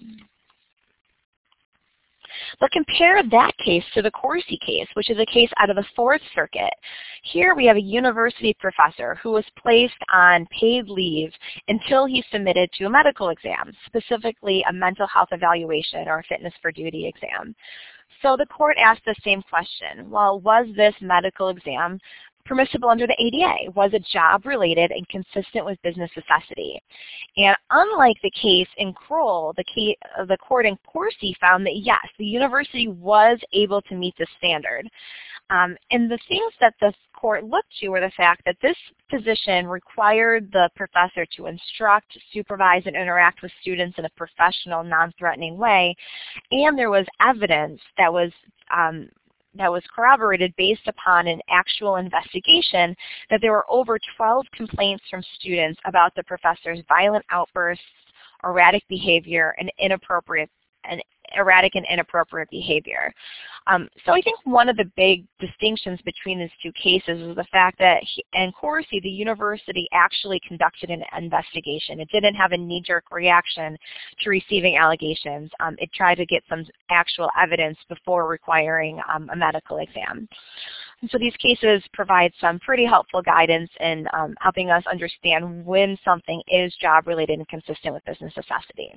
But compare that case to the Corsi case, which is a case out of the Fourth Circuit. Here we have a university professor who was placed on paid leave until he submitted to a medical exam, specifically a mental health evaluation or a fitness for duty exam. So the court asked the same question. Well, was this medical exam permissible under the ADA? Was it job-related and consistent with business necessity? And unlike the case in Kroll, the court in Corsi found that yes, the university was able to meet the standard. And the things that the court looked to were the fact that this position required the professor to instruct, supervise, and interact with students in a professional, non-threatening way, and there was evidence that was corroborated based upon an actual investigation that there were over 12 complaints from students about the professor's violent outbursts, erratic behavior, and erratic and inappropriate behavior. So I think one of the big distinctions between these two cases is the fact that in Corsi, the university actually conducted an investigation. It didn't have a knee-jerk reaction to receiving allegations. It tried to get some actual evidence before requiring a medical exam. And so these cases provide some pretty helpful guidance in helping us understand when something is job-related and consistent with business necessity.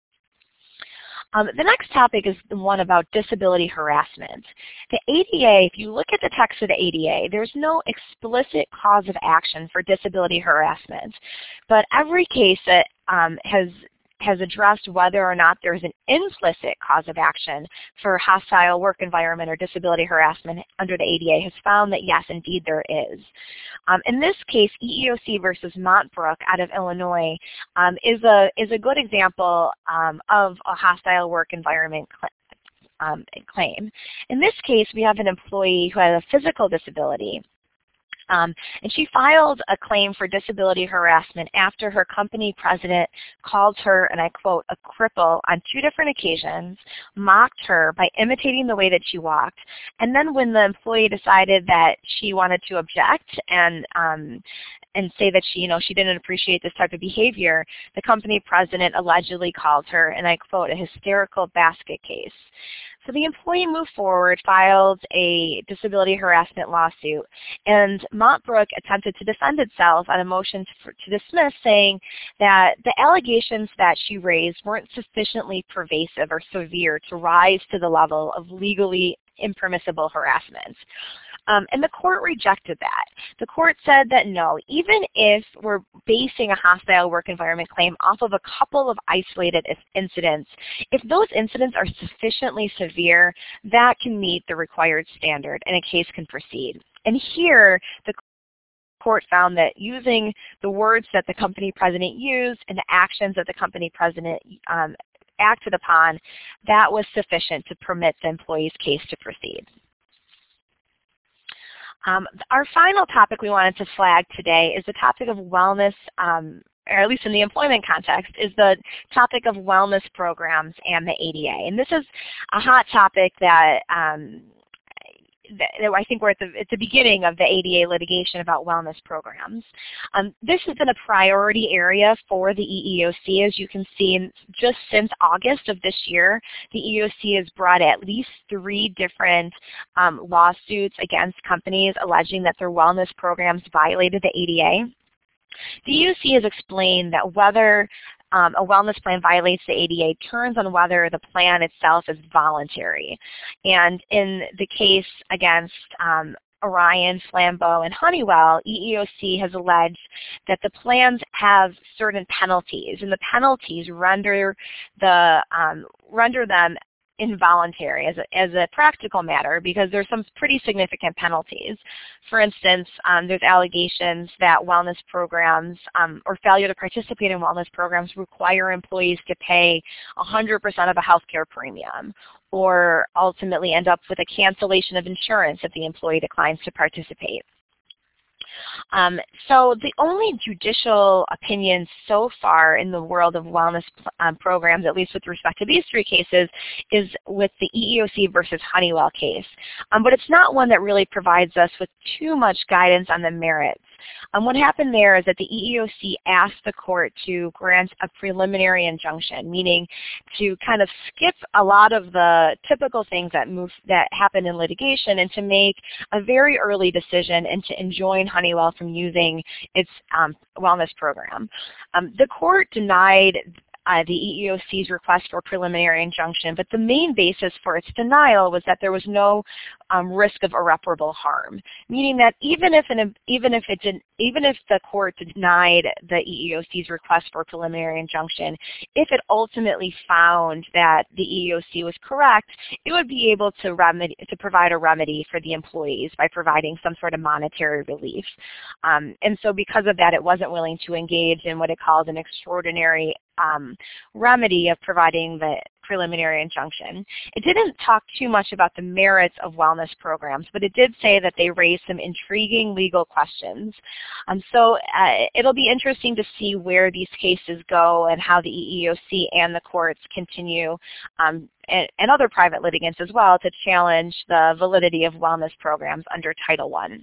The next topic is the one about disability harassment. The ADA, if you look at the text of the ADA, there's no explicit cause of action for disability harassment, but every case that has addressed whether or not there's an implicit cause of action for hostile work environment or disability harassment under the ADA has found that yes, indeed there is. In this case, EEOC versus Montbrook out of Illinois is a good example of a hostile work environment claim. In this case, we have an employee who had a physical disability. And she filed a claim for disability harassment after her company president called her, and I quote, a cripple on 2 different occasions, mocked her by imitating the way that she walked, and then when the employee decided that she wanted to object and say that she didn't appreciate this type of behavior, the company president allegedly called her, and I quote, a hysterical basket case. So the employee moved forward, filed a disability harassment lawsuit, and Montbrook attempted to defend itself on a motion to dismiss, saying that the allegations that she raised weren't sufficiently pervasive or severe to rise to the level of legally impermissible harassment. And the court rejected that. The court said that no, even if we're basing a hostile work environment claim off of a couple of isolated incidents, if those incidents are sufficiently severe, that can meet the required standard and a case can proceed. And here, the court found that using the words that the company president used and the actions that the company president acted upon, that was sufficient to permit the employee's case to proceed. Our final topic we wanted to flag today is the topic of wellness, or at least in the employment context, is the topic of wellness programs and the ADA. And this is a hot topic that I think we're at the beginning of the ADA litigation about wellness programs. This has been a priority area for the EEOC. As you can see, just since August of this year, the EEOC has brought at least 3 different lawsuits against companies alleging that their wellness programs violated the ADA. The EEOC has explained that whether a wellness plan violates the ADA turns on whether the plan itself is voluntary. And in the case against Orion, Flambeau, and Honeywell, EEOC has alleged that the plans have certain penalties, and the penalties render them involuntary as a practical matter because there's some pretty significant penalties. For instance, there's allegations that wellness programs or failure to participate in wellness programs require employees to pay 100% of a healthcare premium, or ultimately end up with a cancellation of insurance if the employee declines to participate. So the only judicial opinion so far in the world of wellness programs, at least with respect to these 3 cases, is with the EEOC versus Honeywell case. But it's not one that really provides us with too much guidance on the merits. What happened there is that the EEOC asked the court to grant a preliminary injunction, meaning to kind of skip a lot of the typical things that happen in litigation and to make a very early decision and to enjoin Honeywell from using its wellness program. The court denied the EEOC's request for preliminary injunction, but the main basis for its denial was that there was no risk of irreparable harm, meaning that even if the court denied the EEOC's request for preliminary injunction, if it ultimately found that the EEOC was correct, it would be able to provide a remedy for the employees by providing some sort of monetary relief. And so because of that, it wasn't willing to engage in what it called an extraordinary remedy of providing the preliminary injunction. It didn't talk too much about the merits of wellness programs, but it did say that they raised some intriguing legal questions. So it'll be interesting to see where these cases go and how the EEOC and the courts continue, and other private litigants as well, to challenge the validity of wellness programs under Title I.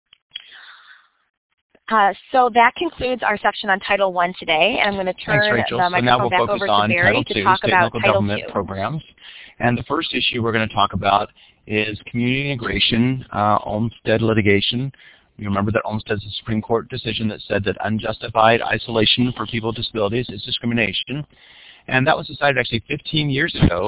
So that concludes our section on Title I today, and I'm going to turn the microphone back over to Barry to talk about Title II. Programs. And the first issue we're going to talk about is community integration, Olmstead litigation. You remember that Olmstead is a Supreme Court decision that said that unjustified isolation for people with disabilities is discrimination. And that was decided actually 15 years ago,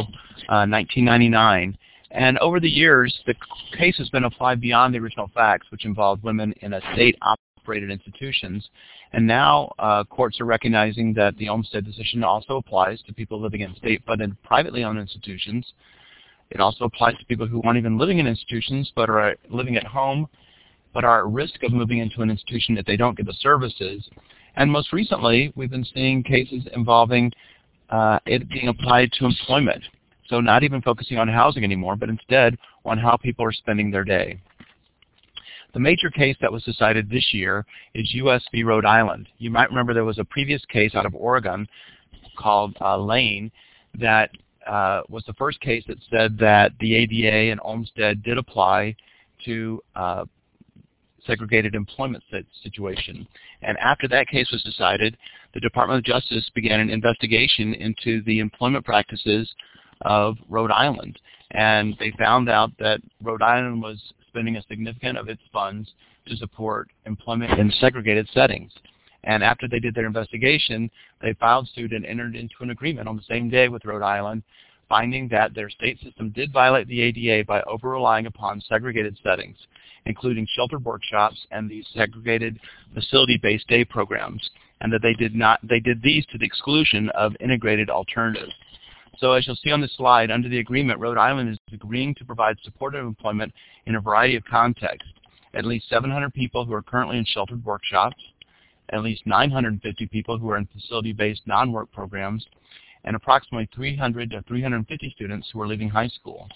1999. And over the years, the case has been applied beyond the original facts, which involved women in a state-operated institutions. And now courts are recognizing that the Olmstead decision also applies to people living in state-funded, privately owned institutions. It also applies to people who aren't even living in institutions but are living at home but are at risk of moving into an institution if they don't get the services. And most recently, we've been seeing cases involving it being applied to employment. So not even focusing on housing anymore, but instead on how people are spending their day. The major case that was decided this year is U.S. v. Rhode Island. You might remember there was a previous case out of Oregon called Lane that was the first case that said that the ADA and Olmstead did apply to segregated employment situation. And after that case was decided, the Department of Justice began an investigation into the employment practices of Rhode Island. And they found out that Rhode Island was spending a significant of its funds to support employment in segregated settings. And after they did their investigation, they filed suit and entered into an agreement on the same day with Rhode Island, finding that their state system did violate the ADA by over-relying upon segregated settings, including sheltered workshops and these segregated facility-based day programs, and that they did these to the exclusion of integrated alternatives. So as you'll see on this slide, under the agreement, Rhode Island is agreeing to provide supportive employment in a variety of contexts. At least 700 people who are currently in sheltered workshops, at least 950 people who are in facility-based non-work programs, and approximately 300 to 350 students who are leaving high school.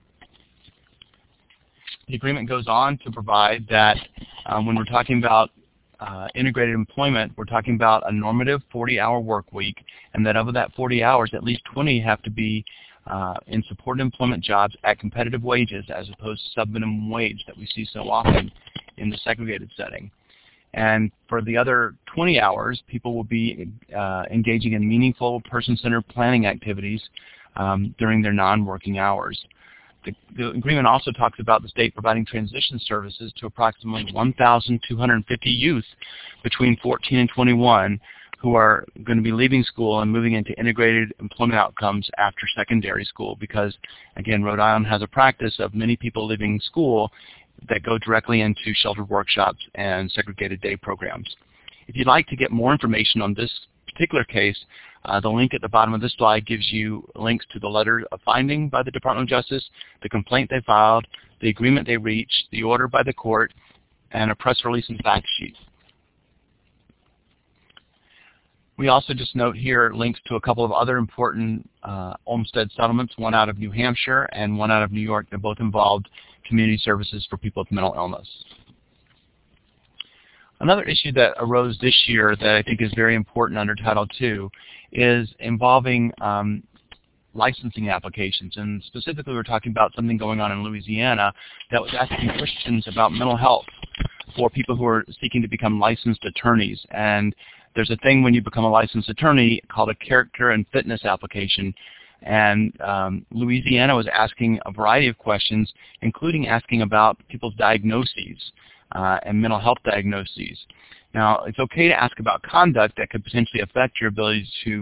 The agreement goes on to provide that when we're talking about integrated employment, we're talking about a normative 40-hour work week, and that of that 40 hours, at least 20 have to be in supported employment jobs at competitive wages as opposed to sub-minimum wage that we see so often in the segregated setting. And for the other 20 hours, people will be engaging in meaningful person-centered planning activities during their non-working hours. The agreement also talks about the state providing transition services to approximately 1,250 youth between 14 and 21 who are going to be leaving school and moving into integrated employment outcomes after secondary school because, again, Rhode Island has a practice of many people leaving school that go directly into sheltered workshops and segregated day programs. If you'd like to get more information on this particular case, the link at the bottom of this slide gives you links to the letter of finding by the Department of Justice, the complaint they filed, the agreement they reached, the order by the court, and a press release and fact sheet. We also just note here links to a couple of other important Olmstead settlements, one out of New Hampshire and one out of New York that both involved community services for people with mental illness. Another issue that arose this year that I think is very important under Title II is involving licensing applications. And specifically, we're talking about something going on in Louisiana that was asking questions about mental health for people who are seeking to become licensed attorneys. And there's a thing when you become a licensed attorney called a character and fitness application. And Louisiana was asking a variety of questions, including asking about people's diagnoses and mental health diagnoses. Now, it's okay to ask about conduct that could potentially affect your ability to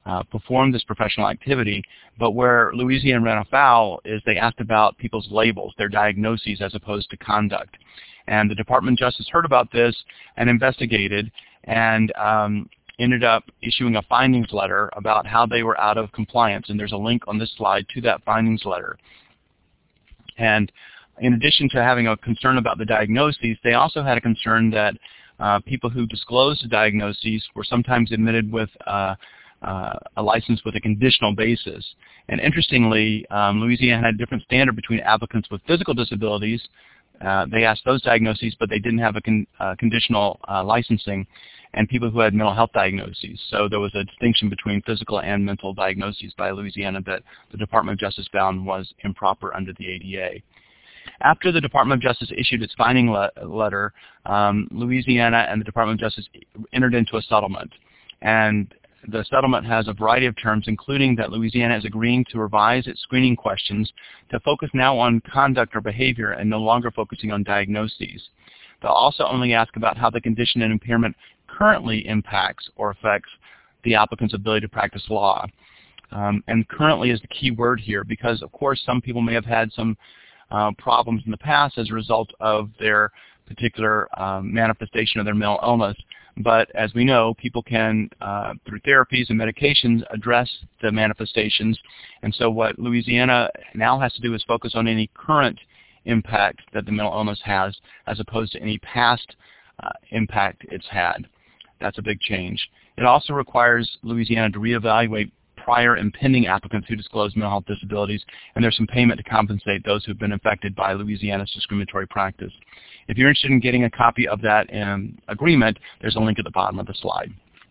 perform this professional activity, but where Louisiana ran afoul is they asked about people's labels, their diagnoses, as opposed to conduct. And the Department of Justice heard about this and investigated and ended up issuing a findings letter about how they were out of compliance. And there's a link on this slide to that findings letter. And in addition to having a concern about the diagnoses, they also had a concern that people who disclosed the diagnoses were sometimes admitted with a license with a conditional basis. And interestingly, Louisiana had a different standard between applicants with physical disabilities. They asked those diagnoses, but they didn't have a conditional licensing, and people who had mental health diagnoses. So there was a distinction between physical and mental diagnoses by Louisiana that the Department of Justice found was improper under the ADA. After the Department of Justice issued its finding letter, Louisiana and the Department of Justice entered into a settlement. And the settlement has a variety of terms, including that Louisiana is agreeing to revise its screening questions to focus now on conduct or behavior and no longer focusing on diagnoses. They'll also only ask about how the condition and impairment currently impacts or affects the applicant's ability to practice law. And currently is the key word here, because of course some people may have had some problems in the past as a result of their particular manifestation of their mental illness. But as we know, people can, through therapies and medications, address the manifestations. And so what Louisiana now has to do is focus on any current impact that the mental illness has, as opposed to any past impact it's had. That's a big change. It also requires Louisiana to reevaluate prior and pending applicants who disclose mental health disabilities, and there's some payment to compensate those who've been affected by Louisiana's discriminatory practice. If you're interested in getting a copy of that agreement, there's a link at the bottom of the slide.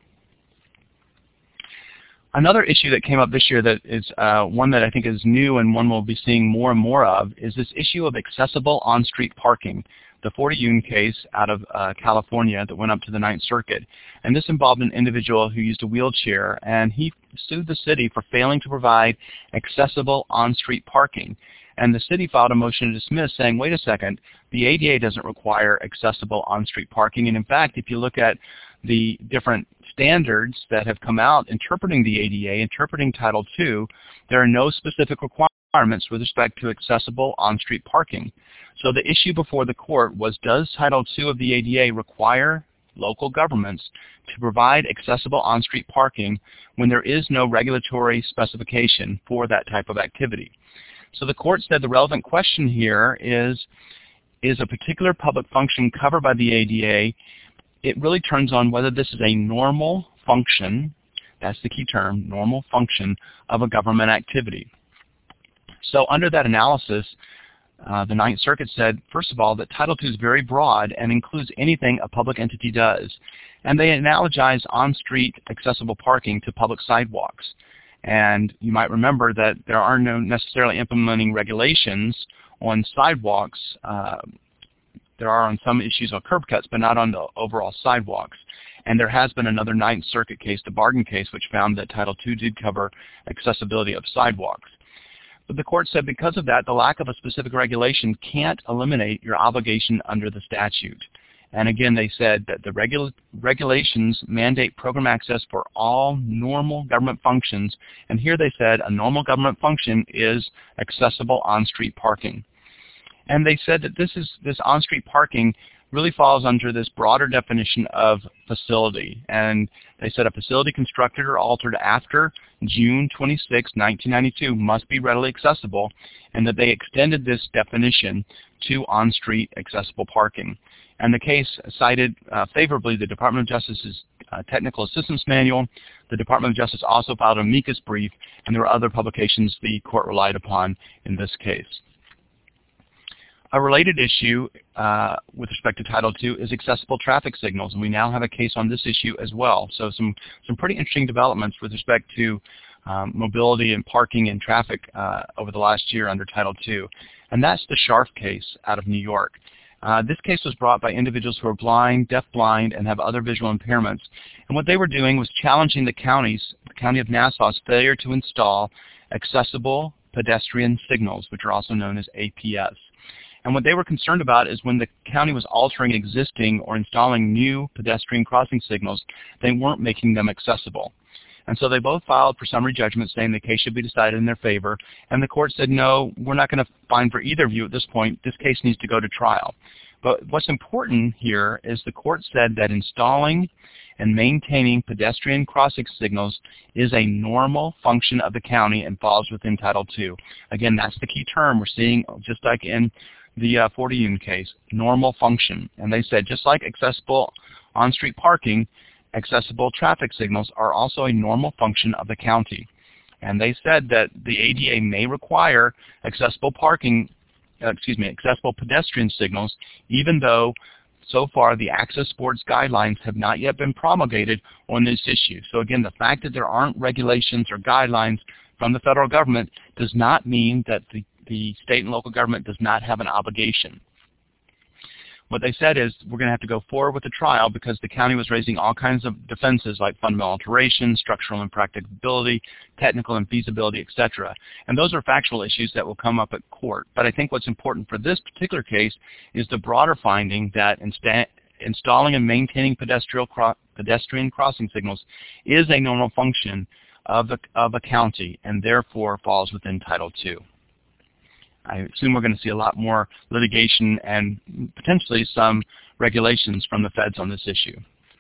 Another issue that came up this year that is one that I think is new and one we'll be seeing more and more of is this issue of accessible on-street parking. The Fortune case out of California that went up to the Ninth Circuit. And this involved an individual who used a wheelchair, and he sued the city for failing to provide accessible on-street parking. And the city filed a motion to dismiss saying, wait a second, the ADA doesn't require accessible on-street parking. And in fact, if you look at the different standards that have come out interpreting the ADA, interpreting Title II, there are no specific requirements with respect to accessible on-street parking. So the issue before the court was, does Title II of the ADA require local governments to provide accessible on-street parking when there is no regulatory specification for that type of activity? So the court said the relevant question here is a particular public function covered by the ADA? It really turns on whether this is a normal function, that's the key term, normal function of a government activity. So under that analysis, the Ninth Circuit said, first of all, that Title II is very broad and includes anything a public entity does. And they analogize on-street accessible parking to public sidewalks. And you might remember that there are no necessarily implementing regulations on sidewalks. There are on some issues on curb cuts, but not on the overall sidewalks. And there has been another Ninth Circuit case, the Bargain case, which found that Title II did cover accessibility of sidewalks. But the court said because of that, the lack of a specific regulation can't eliminate your obligation under the statute. And again, they said that the regulations mandate program access for all normal government functions. And here they said a normal government function is accessible on-street parking. And they said that this on-street parking really falls under this broader definition of facility. And they said a facility constructed or altered after June 26, 1992 must be readily accessible, and that they extended this definition to on-street accessible parking. And the case cited favorably the Department of Justice's Technical Assistance Manual. The Department of Justice also filed an amicus brief, and there were other publications the court relied upon in this case. A related issue with respect to Title II is accessible traffic signals, and we now have a case on this issue as well. So some pretty interesting developments with respect to mobility and parking and traffic over the last year under Title II. And that's the Scharf case out of New York. This case was brought by individuals who are blind, deafblind, and have other visual impairments. And what they were doing was challenging the County of Nassau's failure to install accessible pedestrian signals, which are also known as APS. And what they were concerned about is when the county was altering existing or installing new pedestrian crossing signals, they weren't making them accessible. And so they both filed for summary judgment saying the case should be decided in their favor. And the court said, no, we're not going to find for either of you at this point. This case needs to go to trial. But what's important here is the court said that installing and maintaining pedestrian crossing signals is a normal function of the county and falls within Title II. Again, that's the key term we're seeing, just like in the Fort Union case, normal function. And they said just like accessible on-street parking, accessible traffic signals are also a normal function of the county. And they said that the ADA may require accessible pedestrian signals, even though so far the Access Board's guidelines have not yet been promulgated on this issue. So again, the fact that there aren't regulations or guidelines from the federal government does not mean that the state and local government does not have an obligation. What they said is we're going to have to go forward with the trial because the county was raising all kinds of defenses like fundamental alteration, structural impracticability, technical infeasibility, etc. And those are factual issues that will come up at court. But I think what's important for this particular case is the broader finding that installing and maintaining pedestrian crossing signals is a normal function of a county and therefore falls within Title II. I assume we're going to see a lot more litigation and potentially some regulations from the feds on this issue.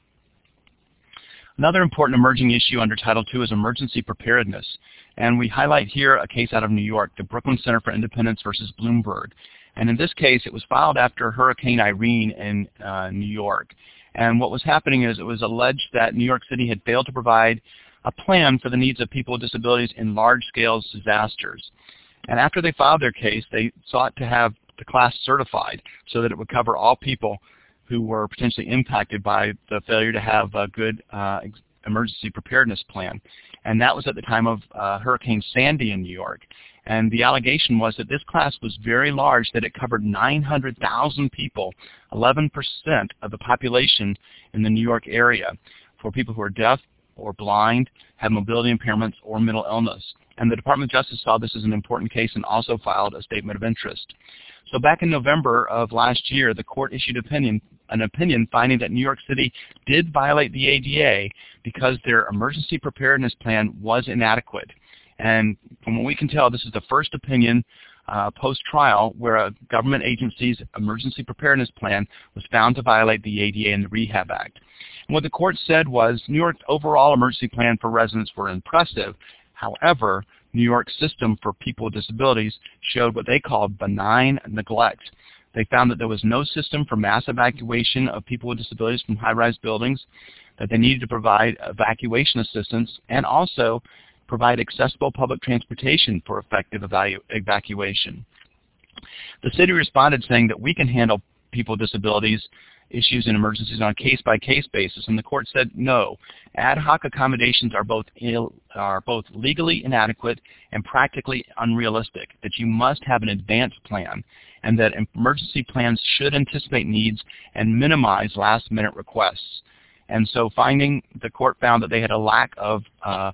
Another important emerging issue under Title II is emergency preparedness. And we highlight here a case out of New York, the Brooklyn Center for Independence versus Bloomberg. And in this case, it was filed after Hurricane Irene in New York. And what was happening is it was alleged that New York City had failed to provide a plan for the needs of people with disabilities in large-scale disasters. And after they filed their case, they sought to have the class certified so that it would cover all people who were potentially impacted by the failure to have a good emergency preparedness plan. And that was at the time of Hurricane Sandy in New York. And the allegation was that this class was very large, that it covered 900,000 people, 11% of the population in the New York area, for people who are deaf or blind, have mobility impairments, or mental illness. And the Department of Justice saw this as an important case and also filed a statement of interest. So back in November of last year, the court issued an opinion finding that New York City did violate the ADA because their emergency preparedness plan was inadequate. And from what we can tell, this is the first opinion post-trial where a government agency's emergency preparedness plan was found to violate the ADA and the Rehab Act. And what the court said was New York's overall emergency plan for residents were impressive. However, New York's system for people with disabilities showed what they called benign neglect. They found that there was no system for mass evacuation of people with disabilities from high-rise buildings, that they needed to provide evacuation assistance, and also provide accessible public transportation for effective evacuation. The city responded saying that we can handle people with disabilities issues and emergencies on a case-by-case basis, and the court said no. Ad hoc accommodations are both legally inadequate and practically unrealistic, that you must have an advanced plan, and that emergency plans should anticipate needs and minimize last-minute requests. And so the court found that they had a lack of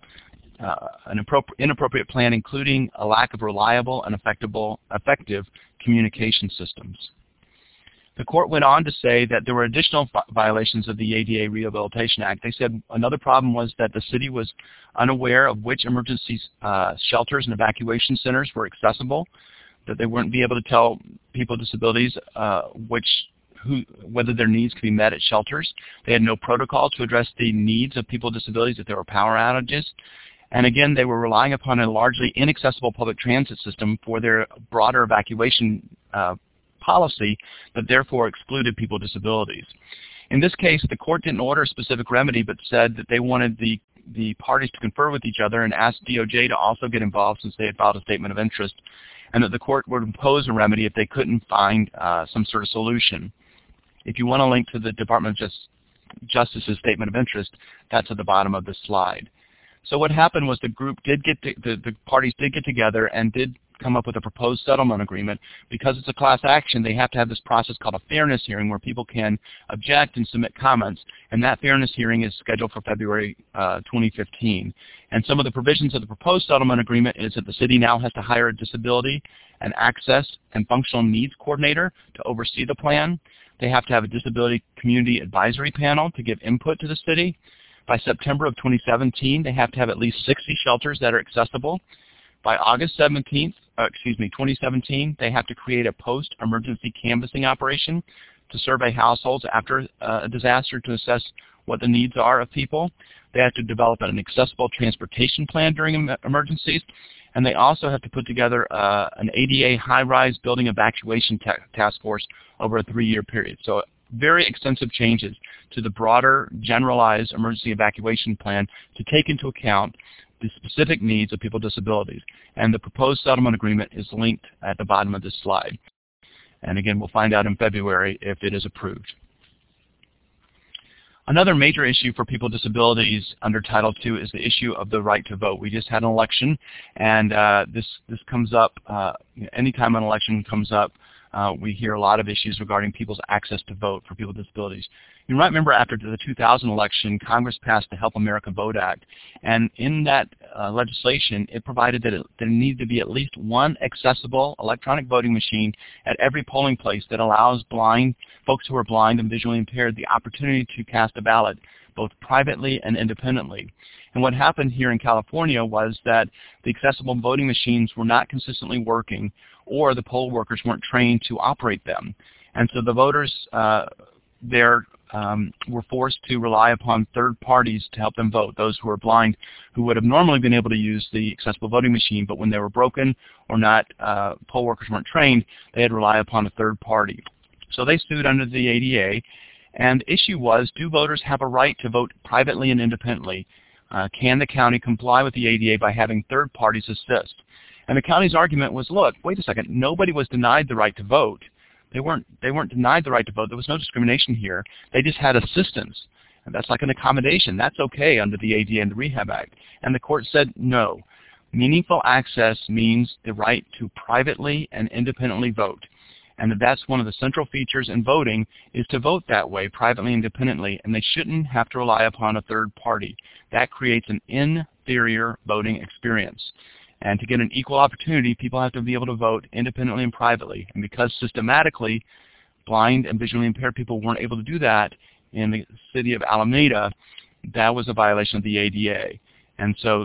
an inappropriate plan, including a lack of reliable and effective communication systems. The court went on to say that there were additional violations of the ADA Rehabilitation Act. They said another problem was that the city was unaware of which emergency shelters and evacuation centers were accessible, that they wouldn't be able to tell people with disabilities whether their needs could be met at shelters. They had no protocol to address the needs of people with disabilities if there were power outages. And again, they were relying upon a largely inaccessible public transit system for their broader evacuation policy that therefore excluded people with disabilities. In this case, the court didn't order a specific remedy but said that they wanted the parties to confer with each other and asked DOJ to also get involved since they had filed a statement of interest, and that the court would impose a remedy if they couldn't find some sort of solution. If you want a link to the Department of Justice's statement of interest, that's at the bottom of this slide. So what happened was the parties did get together and did come up with a proposed settlement agreement. Because it's a class action, they have to have this process called a fairness hearing where people can object and submit comments, and that fairness hearing is scheduled for February 2015. And some of the provisions of the proposed settlement agreement is that the city now has to hire a disability and access and functional needs coordinator to oversee the plan. They have to have a disability community advisory panel to give input to the city. By September of 2017, they have to have at least 60 shelters that are accessible. By August 2017, they have to create a post-emergency canvassing operation to survey households after a disaster to assess what the needs are of people. They have to develop an accessible transportation plan during emergencies, and they also have to put together an ADA high-rise building evacuation task force over a 3-year period. So very extensive changes to the broader generalized emergency evacuation plan to take into account the specific needs of people with disabilities. And the proposed settlement agreement is linked at the bottom of this slide. And again, we'll find out in February if it is approved. Another major issue for people with disabilities under Title II is the issue of the right to vote. We just had an election, and this comes up, anytime an election comes up, we hear a lot of issues regarding people's access to vote for people with disabilities. You might remember after the 2000 election, Congress passed the Help America Vote Act, and in that legislation, it provided that there needed to be at least one accessible electronic voting machine at every polling place that allows folks who are blind and visually impaired the opportunity to cast a ballot, both privately and independently. And what happened here in California was that the accessible voting machines were not consistently working, or the poll workers weren't trained to operate them. And so the voters were forced to rely upon third parties to help them vote, those who were blind, who would have normally been able to use the accessible voting machine, but when they were broken or not, poll workers weren't trained, they had to rely upon a third party. So they sued under the ADA, and the issue was, do voters have a right to vote privately and independently? Can the county comply with the ADA by having third parties assist? And the county's argument was, look, wait a second, nobody was denied the right to vote. They weren't denied the right to vote. There was no discrimination here. They just had assistance. And that's like an accommodation. That's okay under the ADA and the Rehab Act. And the court said no. Meaningful access means the right to privately and independently vote. And that's one of the central features in voting, is to vote that way, privately and independently, and they shouldn't have to rely upon a third party. That creates an inferior voting experience. And to get an equal opportunity, people have to be able to vote independently and privately. And because systematically blind and visually impaired people weren't able to do that in the city of Alameda, that was a violation of the ADA. And so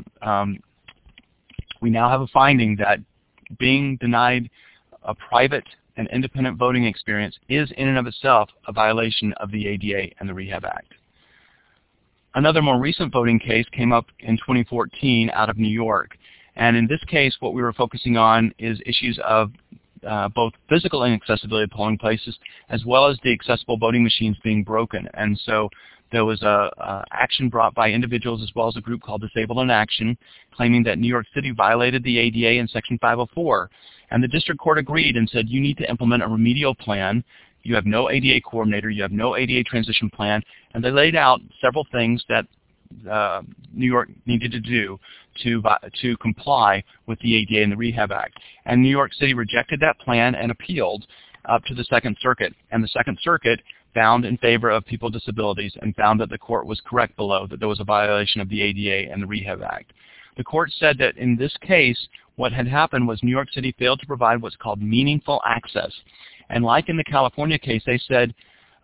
we now have a finding that being denied a private and independent voting experience is in and of itself a violation of the ADA and the Rehab Act. Another more recent voting case came up in 2014 out of New York. And in this case, what we were focusing on is issues of both physical inaccessibility of polling places as well as the accessible voting machines being broken. And so there was a action brought by individuals as well as a group called Disabled in Action, claiming that New York City violated the ADA in Section 504. And the district court agreed and said, you need to implement a remedial plan. You have no ADA coordinator. You have no ADA transition plan. And they laid out several things that New York needed to do to comply with the ADA and the Rehab Act. And New York City rejected that plan and appealed up to the Second Circuit. And the Second Circuit found in favor of people with disabilities and found that the court was correct below, that there was a violation of the ADA and the Rehab Act. The court said that in this case, what had happened was New York City failed to provide what's called meaningful access. And like in the California case, they said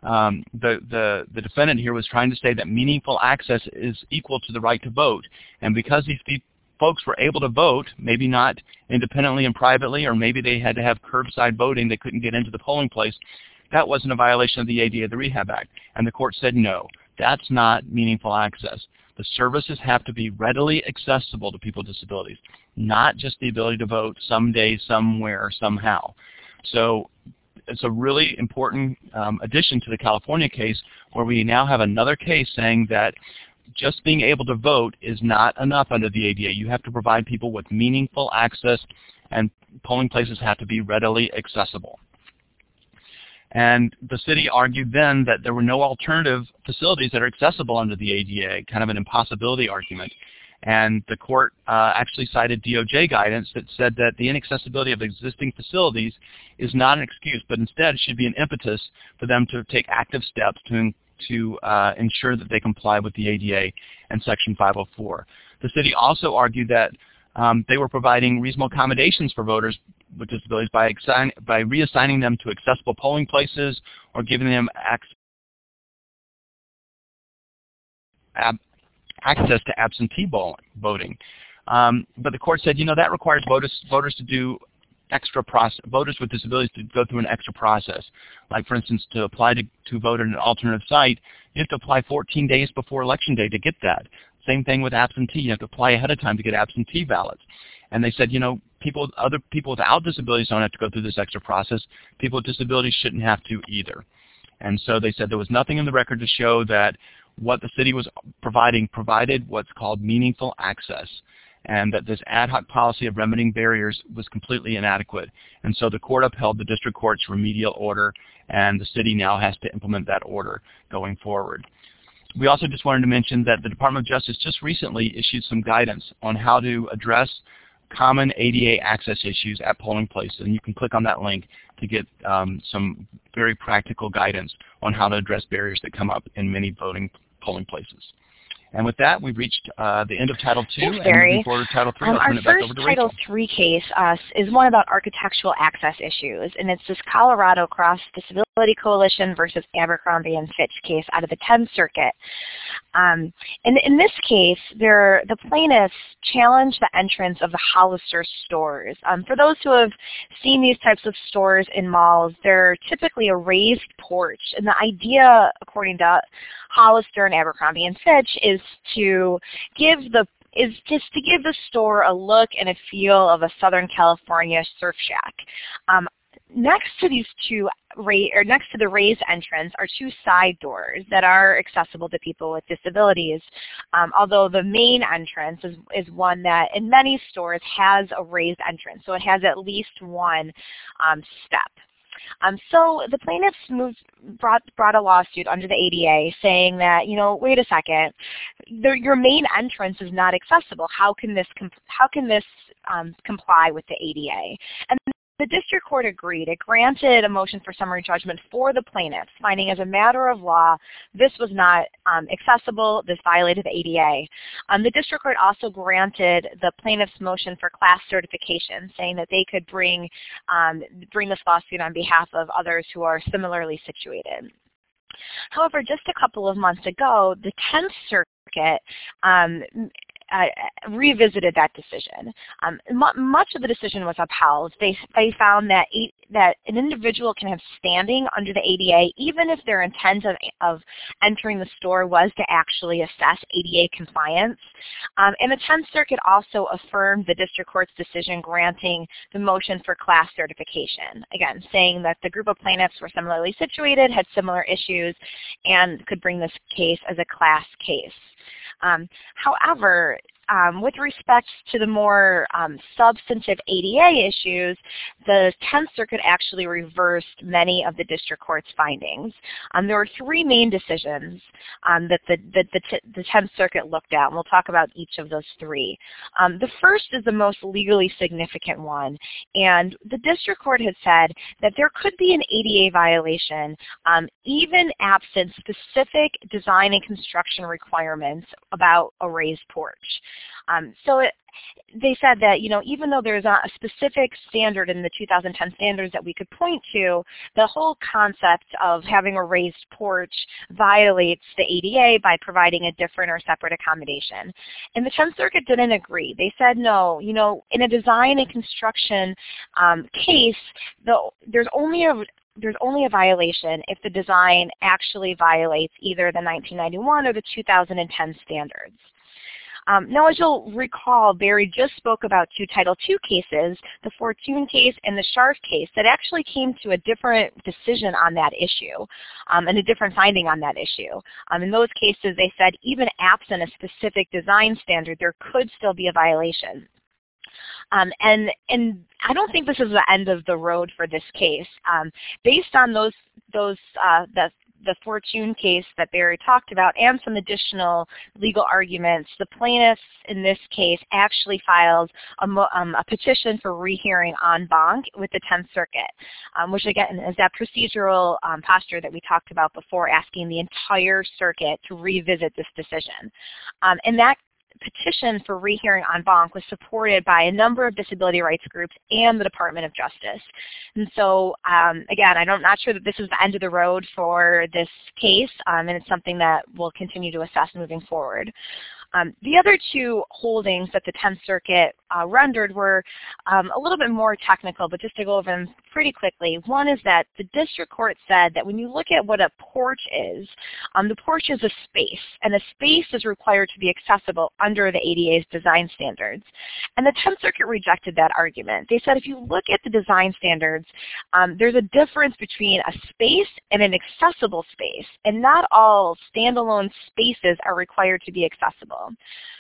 the defendant here was trying to say that meaningful access is equal to the right to vote. And because these folks were able to vote, maybe not independently and privately, or maybe they had to have curbside voting, they couldn't get into the polling place, that wasn't a violation of the ADA or the Rehab Act. And the court said no, that's not meaningful access. The services have to be readily accessible to people with disabilities, not just the ability to vote someday, somewhere, somehow. So it's a really important addition to the California case, where we now have another case saying that just being able to vote is not enough under the ADA. You have to provide people with meaningful access, and polling places have to be readily accessible. And the city argued then that there were no alternative facilities that are accessible under the ADA, kind of an impossibility argument. And the court actually cited DOJ guidance that said that the inaccessibility of existing facilities is not an excuse, but instead should be an impetus for them to take active steps to ensure that they comply with the ADA and Section 504. The city also argued that they were providing reasonable accommodations for voters with disabilities by reassigning them to accessible polling places or giving them access to absentee voting. But the court said, that requires voters to do extra process, voters with disabilities to go through an extra process. Like, for instance, to apply to vote at an alternative site, you have to apply 14 days before Election Day to get that. Same thing with absentee. You have to apply ahead of time to get absentee ballots. And they said, other people without disabilities don't have to go through this extra process. People with disabilities shouldn't have to either. And so they said there was nothing in the record to show that what the city was provided what's called meaningful access, and that this ad hoc policy of remedying barriers was completely inadequate. And so the court upheld the district court's remedial order, and the city now has to implement that order going forward. We also just wanted to mention that the Department of Justice just recently issued some guidance on how to address common ADA access issues at polling places. And you can click on that link to get some very practical guidance on how to address barriers that come up in many polling places. And with that, we've reached the end of Title II. Thanks, and Barry. moving forward to Title III, I'll turn it back over to Rachel. Our first Title III case is one about architectural access issues, and it's this Colorado Cross Disability Coalition versus Abercrombie & Fitch case out of the 10th Circuit. And in this case, the plaintiffs challenged the entrance of the Hollister stores. For those who have seen these types of stores in malls, they're typically a raised porch, and the idea, according to Hollister and Abercrombie & Fitch, is to give the store a look and a feel of a Southern California surf shack. Next to the raised entrance are two side doors that are accessible to people with disabilities, although the main entrance is one that in many stores has a raised entrance, so it has at least one step. So the plaintiffs brought a lawsuit under the ADA saying that, wait a second, your main entrance is not accessible. How can this comply with the ADA? And the district court agreed. It granted a motion for summary judgment for the plaintiffs, finding as a matter of law this was not accessible, this violated the ADA. The district court also granted the plaintiffs' motion for class certification, saying that they could bring this lawsuit on behalf of others who are similarly situated. However, just a couple of months ago, the 10th Circuit revisited that decision. Much of the decision was upheld. They found that an individual can have standing under the ADA even if their intent of entering the store was to actually assess ADA compliance. And the 10th Circuit also affirmed the district court's decision granting the motion for class certification, again, saying that the group of plaintiffs were similarly situated, had similar issues, and could bring this case as a class case. However, with respect to the more substantive ADA issues, the 10th Circuit actually reversed many of the district court's findings. There were three main decisions that the 10th Circuit looked at, and we'll talk about each of those three. The first is the most legally significant one, and the district court had said that there could be an ADA violation even absent specific design and construction requirements about a raised porch. They said that, even though there's not a specific standard in the 2010 standards that we could point to, the whole concept of having a raised porch violates the ADA by providing a different or separate accommodation. And the 10th Circuit didn't agree. They said, no, in a design and construction case, there's only a violation if the design actually violates either the 1991 or the 2010 standards. Now, as you'll recall, Barry just spoke about two Title II cases, the Fortune case and the Scharf case, that actually came to a different decision on that issue and a different finding on that issue. In those cases, they said even absent a specific design standard, there could still be a violation. And I don't think this is the end of the road for this case. Based on the Fortune case that Barry talked about and some additional legal arguments, the plaintiffs in this case actually filed a petition for rehearing en banc with the 10th Circuit, which again is that procedural posture that we talked about before, asking the entire circuit to revisit this decision. And that petition for rehearing en banc was supported by a number of disability rights groups and the Department of Justice. And so, again, I'm not sure that this is the end of the road for this case, and it's something that we'll continue to assess moving forward. The other two holdings that the 10th Circuit rendered were a little bit more technical, but just to go over them pretty quickly. One is that the district court said that when you look at what a porch is, the porch is a space, and a space is required to be accessible under the ADA's design standards. And the 10th Circuit rejected that argument. They said if you look at the design standards, there's a difference between a space and an accessible space, and not all standalone spaces are required to be accessible.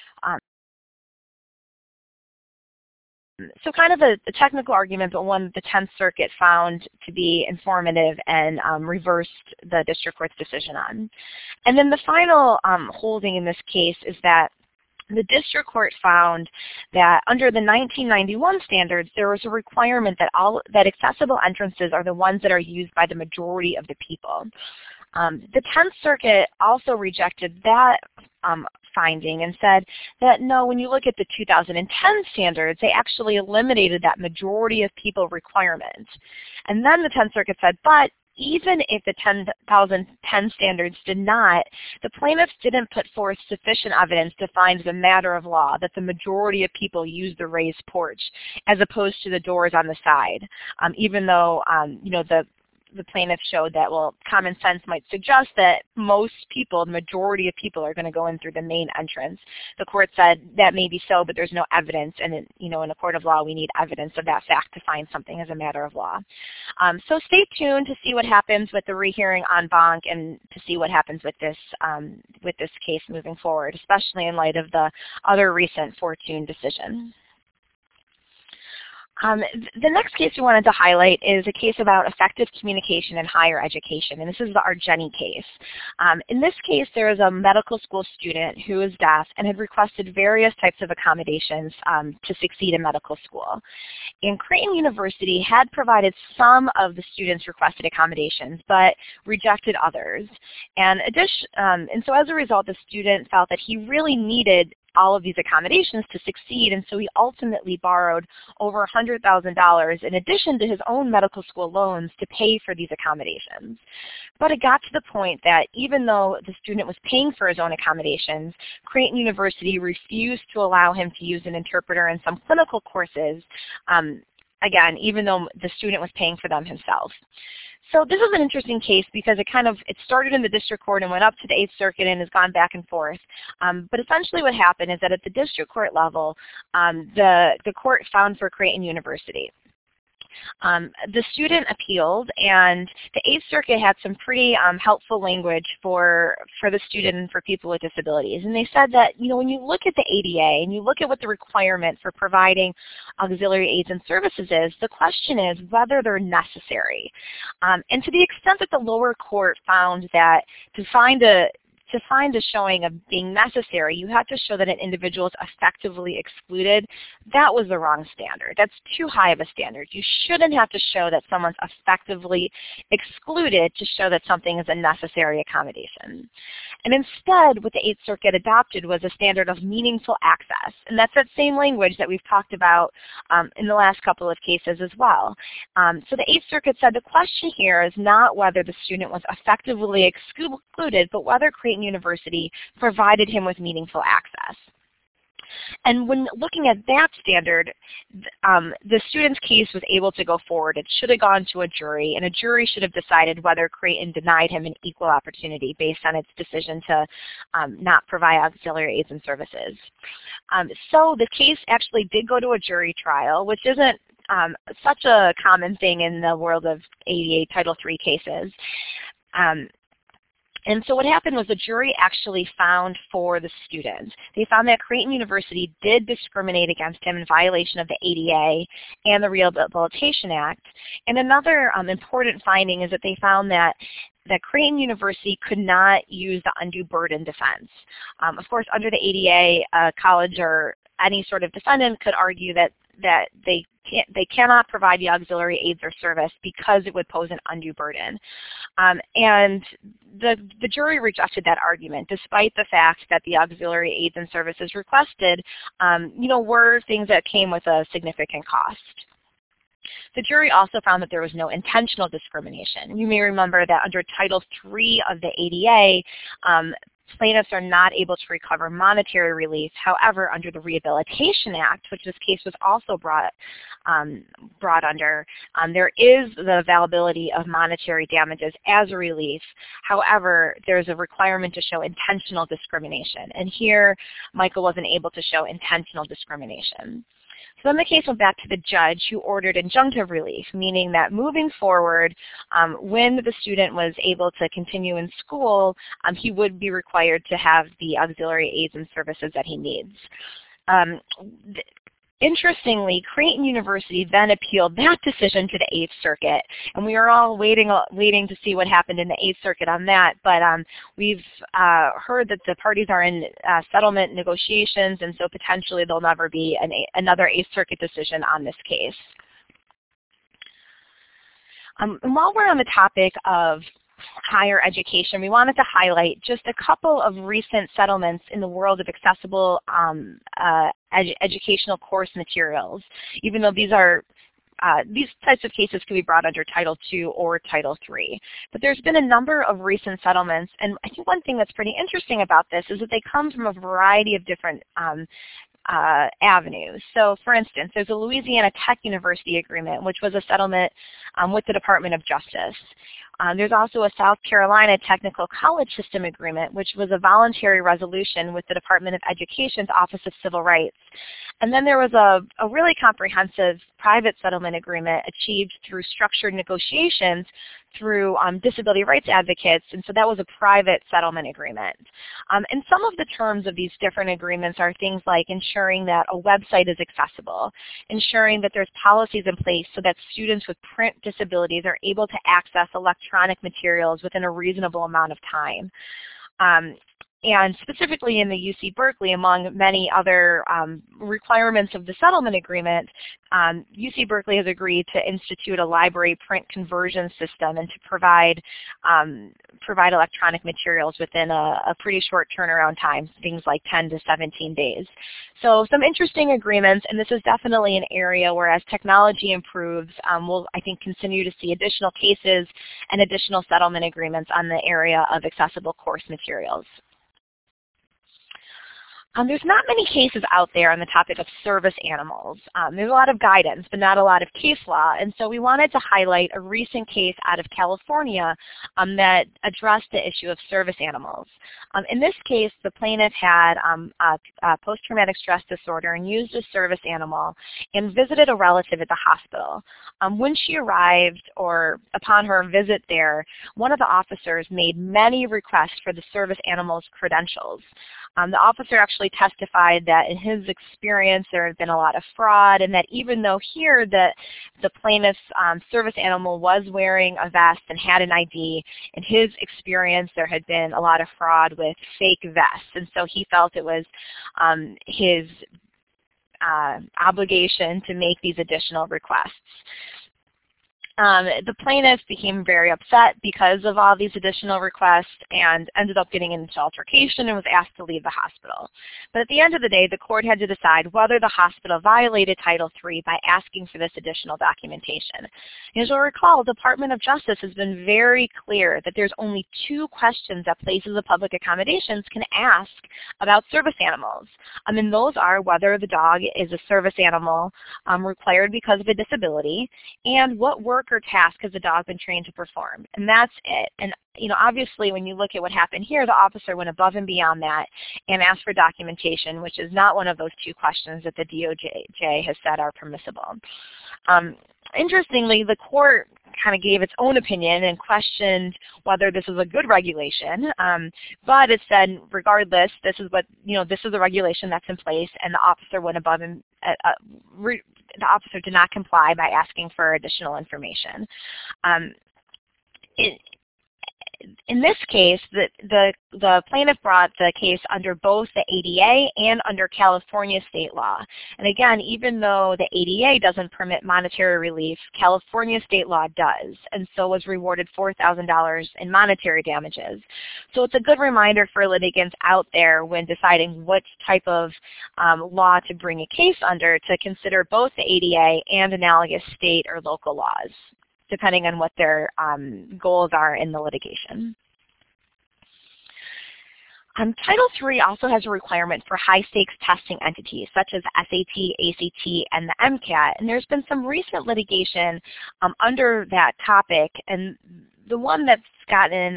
So kind of a technical argument, but one the 10th Circuit found to be informative and reversed the district court's decision on. And then the final holding in this case is that the district court found that under the 1991 standards, there was a requirement that accessible entrances are the ones that are used by the majority of the people. The 10th Circuit also rejected that finding and said that no, when you look at the 2010 standards, they actually eliminated that majority of people requirement. And then the 10th Circuit said, but even if the 2010 standards did not, the plaintiffs didn't put forth sufficient evidence to find as a matter of law that the majority of people use the raised porch as opposed to the doors on the side, even though the plaintiffs showed that, well, common sense might suggest that most people, the majority of people, are going to go in through the main entrance. The court said that may be so, but there's no evidence, and in a court of law, we need evidence of that fact to find something as a matter of law. So stay tuned to see what happens with the rehearing en banc and to see what happens with this case moving forward, especially in light of the other recent Fortune decision. The next case we wanted to highlight is a case about effective communication in higher education, and this is the Argeni case. In this case, there is a medical school student who is deaf and had requested various types of accommodations to succeed in medical school. And Creighton University had provided some of the students' requested accommodations, but rejected others. And so as a result, the student felt that he really needed all of these accommodations to succeed, and so he ultimately borrowed over $100,000 in addition to his own medical school loans to pay for these accommodations. But it got to the point that even though the student was paying for his own accommodations, Creighton University refused to allow him to use an interpreter in some clinical courses, again, even though the student was paying for them himself. So this is an interesting case because it started in the district court and went up to the 8th Circuit and has gone back and forth. But essentially what happened is that at the district court level, the court found for Creighton University. The student appealed, and the 8th Circuit had some pretty helpful language for the student and for people with disabilities. And they said that, when you look at the ADA and you look at what the requirement for providing auxiliary aids and services is, the question is whether they're necessary. And to the extent that the lower court found that to find a showing of being necessary, you have to show that an individual is effectively excluded. That was the wrong standard. That's too high of a standard. You shouldn't have to show that someone's effectively excluded to show that something is a necessary accommodation. And instead, what the 8th Circuit adopted was a standard of meaningful access. And that's that same language that we've talked about in the last couple of cases as well. So the 8th Circuit said the question here is not whether the student was effectively excluded, but whether Creighton University provided him with meaningful access. And when looking at that standard, the student's case was able to go forward. It should have gone to a jury, and a jury should have decided whether Creighton denied him an equal opportunity based on its decision to not provide auxiliary aids and services. So the case actually did go to a jury trial, which isn't such a common thing in the world of ADA Title III cases. And so what happened was the jury actually found for the student. They found that Creighton University did discriminate against him in violation of the ADA and the Rehabilitation Act. And another important finding is that they found that Creighton University could not use the undue burden defense. Of course, under the ADA, a college or any sort of defendant could argue that they cannot provide the auxiliary aids or service because it would pose an undue burden. And the jury rejected that argument, despite the fact that the auxiliary aids and services requested, were things that came with a significant cost. The jury also found that there was no intentional discrimination. You may remember that under Title III of the ADA, plaintiffs are not able to recover monetary relief. However, under the Rehabilitation Act, which this case was also brought under, there is the availability of monetary damages as a relief. However, there's a requirement to show intentional discrimination. And here, Michael wasn't able to show intentional discrimination. So then the case went back to the judge who ordered injunctive relief, meaning that moving forward, when the student was able to continue in school, he would be required to have the auxiliary aids and services that he needs. Interestingly, Creighton University then appealed that decision to the Eighth Circuit, and we are all waiting to see what happened in the Eighth Circuit on that. But we've heard that the parties are in settlement negotiations, and so potentially there'll never be another Eighth Circuit decision on this case. And while we're on the topic of higher education, we wanted to highlight just a couple of recent settlements in the world of accessible educational course materials, even though these types of cases can be brought under Title II or Title III. But there's been a number of recent settlements, and I think one thing that's pretty interesting about this is that they come from a variety of different avenues. So for instance, there's a Louisiana Tech University agreement, which was a settlement with the Department of Justice. There's also a South Carolina Technical College System agreement, which was a voluntary resolution with the Department of Education's Office of Civil Rights. And then there was a really comprehensive private settlement agreement achieved through structured negotiations through disability rights advocates, and so that was a private settlement agreement. And some of the terms of these different agreements are things like ensuring that a website is accessible, ensuring that there's policies in place so that students with print disabilities are able to access electronic materials within a reasonable amount of time. And specifically in the UC Berkeley, among many other requirements of the settlement agreement, UC Berkeley has agreed to institute a library print conversion system and to provide electronic materials within a pretty short turnaround time, things like 10 to 17 days. So some interesting agreements, and this is definitely an area where as technology improves, we'll, I think, continue to see additional cases and additional settlement agreements on the area of accessible course materials. There's not many cases out there on the topic of service animals. There's a lot of guidance, but not a lot of case law. And so we wanted to highlight a recent case out of California that addressed the issue of service animals. In this case, the plaintiff had a post-traumatic stress disorder and used a service animal and visited a relative at the hospital. When she arrived, or upon her visit there, one of the officers made many requests for the service animal's credentials. The officer actually testified that in his experience there had been a lot of fraud, and that even though here the plaintiff's service animal was wearing a vest and had an ID, in his experience there had been a lot of fraud with fake vests, and so he felt it was his obligation to make these additional requests. The plaintiff became very upset because of all these additional requests and ended up getting into altercation and was asked to leave the hospital. But at the end of the day, the court had to decide whether the hospital violated Title III by asking for this additional documentation. As you'll recall, the Department of Justice has been very clear that there's only two questions that places of public accommodations can ask about service animals. And those are whether the dog is a service animal required because of a disability, and what work or task has the dog been trained to perform, and that's it. And obviously when you look at what happened here, the officer went above and beyond that and asked for documentation, which is not one of those two questions that the DOJ has said are permissible. Interestingly, the court kind of gave its own opinion and questioned whether this is a good regulation, but it said regardless, this is the regulation that's in place, and the officer went above and the officer did not comply by asking for additional information. In this case, the plaintiff brought the case under both the ADA and under California state law. And again, even though the ADA doesn't permit monetary relief, California state law does, and so was rewarded $4,000 in monetary damages. So it's a good reminder for litigants out there when deciding which type of law to bring a case under to consider both the ADA and analogous state or local laws, depending on what their goals are in the litigation. Title III also has a requirement for high-stakes testing entities such as SAT, ACT, and the MCAT, and there's been some recent litigation under that topic, and the one that's gotten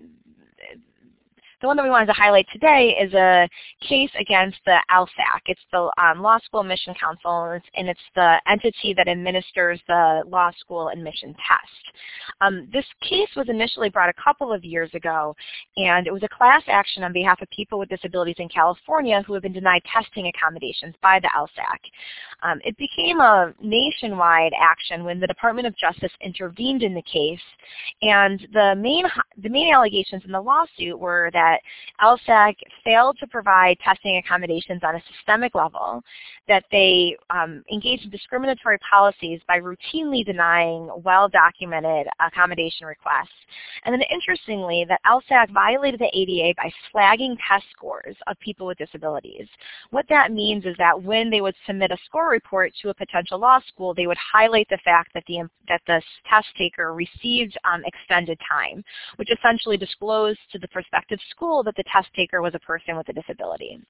the one that we wanted to highlight today is a case against the LSAC. It's the Law School Admission Council, and it's the entity that administers the law school admission test. This case was initially brought a couple of years ago, and it was a class action on behalf of people with disabilities in California who have been denied testing accommodations by the LSAC. It became a nationwide action when the Department of Justice intervened in the case, and the main allegations in the lawsuit were that LSAC failed to provide testing accommodations on a systemic level, that they engaged in discriminatory policies by routinely denying well-documented accommodation requests, and then interestingly that LSAC violated the ADA by flagging test scores of people with disabilities. What that means is that when they would submit a score report to a potential law school, they would highlight the fact that the test taker received extended time, which essentially disclosed to the prospective school that the test taker was a person with a disability.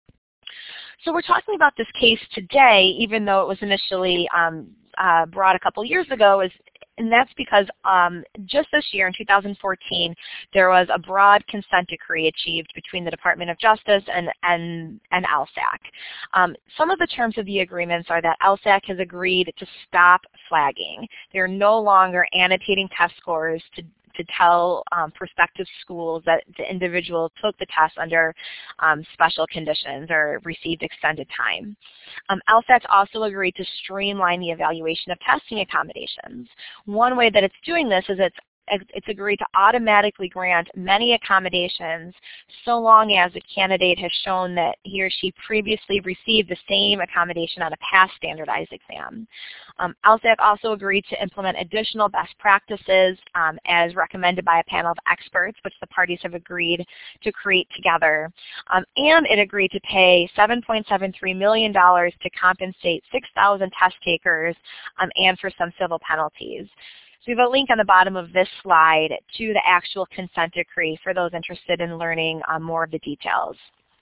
So we're talking about this case today, even though it was initially brought a couple years ago, and that's because just this year, in 2014, there was a broad consent decree achieved between the Department of Justice and LSAC. Some of the terms of the agreements are that LSAC has agreed to stop flagging. They're no longer annotating test scores to tell prospective schools that the individual took the test under special conditions or received extended time. LSAC also agreed to streamline the evaluation of testing accommodations. One way that it's doing this is it's agreed to automatically grant many accommodations so long as the candidate has shown that he or she previously received the same accommodation on a past standardized exam. LSAC also agreed to implement additional best practices as recommended by a panel of experts, which the parties have agreed to create together. And it agreed to pay $7.73 million to compensate 6,000 test takers and for some civil penalties. So we have a link on the bottom of this slide to the actual consent decree for those interested in learning more of the details.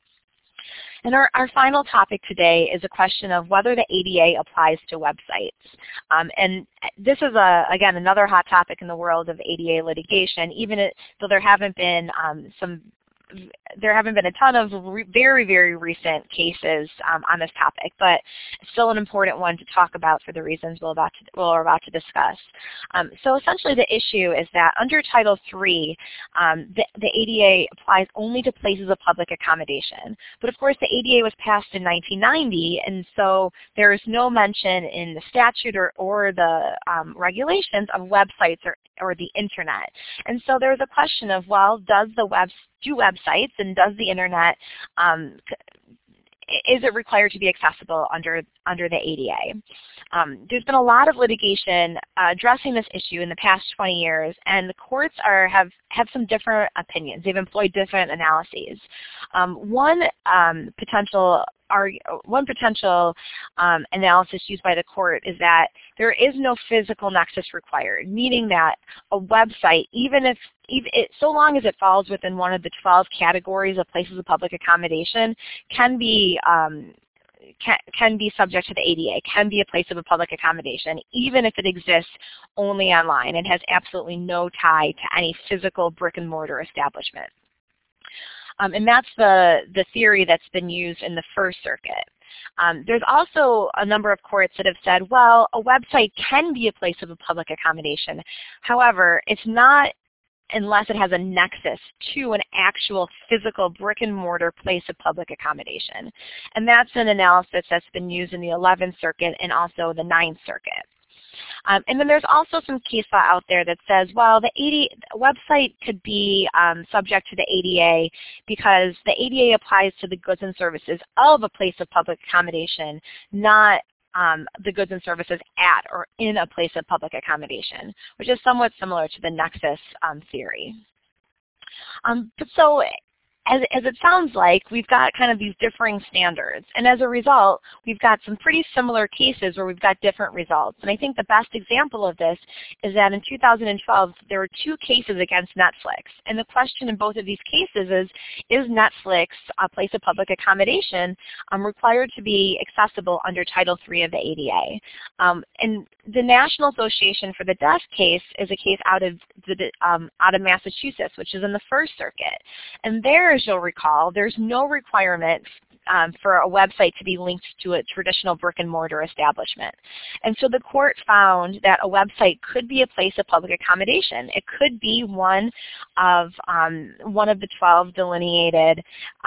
And our final topic today is a question of whether the ADA applies to websites. And this is, again, another hot topic in the world of ADA litigation, even though there haven't been a ton of very, very recent cases on this topic, but it's still an important one to talk about for the reasons we're about to discuss. So essentially the issue is that under Title III, the ADA applies only to places of public accommodation. But of course the ADA was passed in 1990, and so there is no mention in the statute or the regulations of websites or the internet. And so there's a question of, well, do websites and does the internet, is it required to be accessible under the ADA? There's been a lot of litigation addressing this issue in the past 20 years, and the courts have some different opinions. They've employed different analyses. One potential analysis used by the court is that there is no physical nexus required, meaning that a website, so long as it falls within one of the 12 categories of places of public accommodation, can be subject to the ADA, can be a place of a public accommodation, even if it exists only online and has absolutely no tie to any physical brick and mortar establishment. And that's the theory that's been used in the First Circuit. There's also a number of courts that have said, well, a website can be a place of a public accommodation. However, it's not unless it has a nexus to an actual physical brick and mortar place of public accommodation. And that's an analysis that's been used in the 11th Circuit and also the 9th Circuit. And then there's also some case law out there that says, well, the website could be subject to the ADA because the ADA applies to the goods and services of a place of public accommodation, not the goods and services at or in a place of public accommodation, which is somewhat similar to the nexus theory. So as it sounds like, we've got kind of these differing standards. And as a result, we've got some pretty similar cases where we've got different results. And I think the best example of this is that in 2012, there were 2 cases against Netflix. And the question in both of these cases is Netflix, a place of public accommodation, required to be accessible under Title III of the ADA? And the National Association for the Deaf case is a case out of Massachusetts, which is in the First Circuit. And there, as you'll recall, there's no requirement for a website to be linked to a traditional brick and mortar establishment. And so the court found that a website could be a place of public accommodation. It could be one of the 12 delineated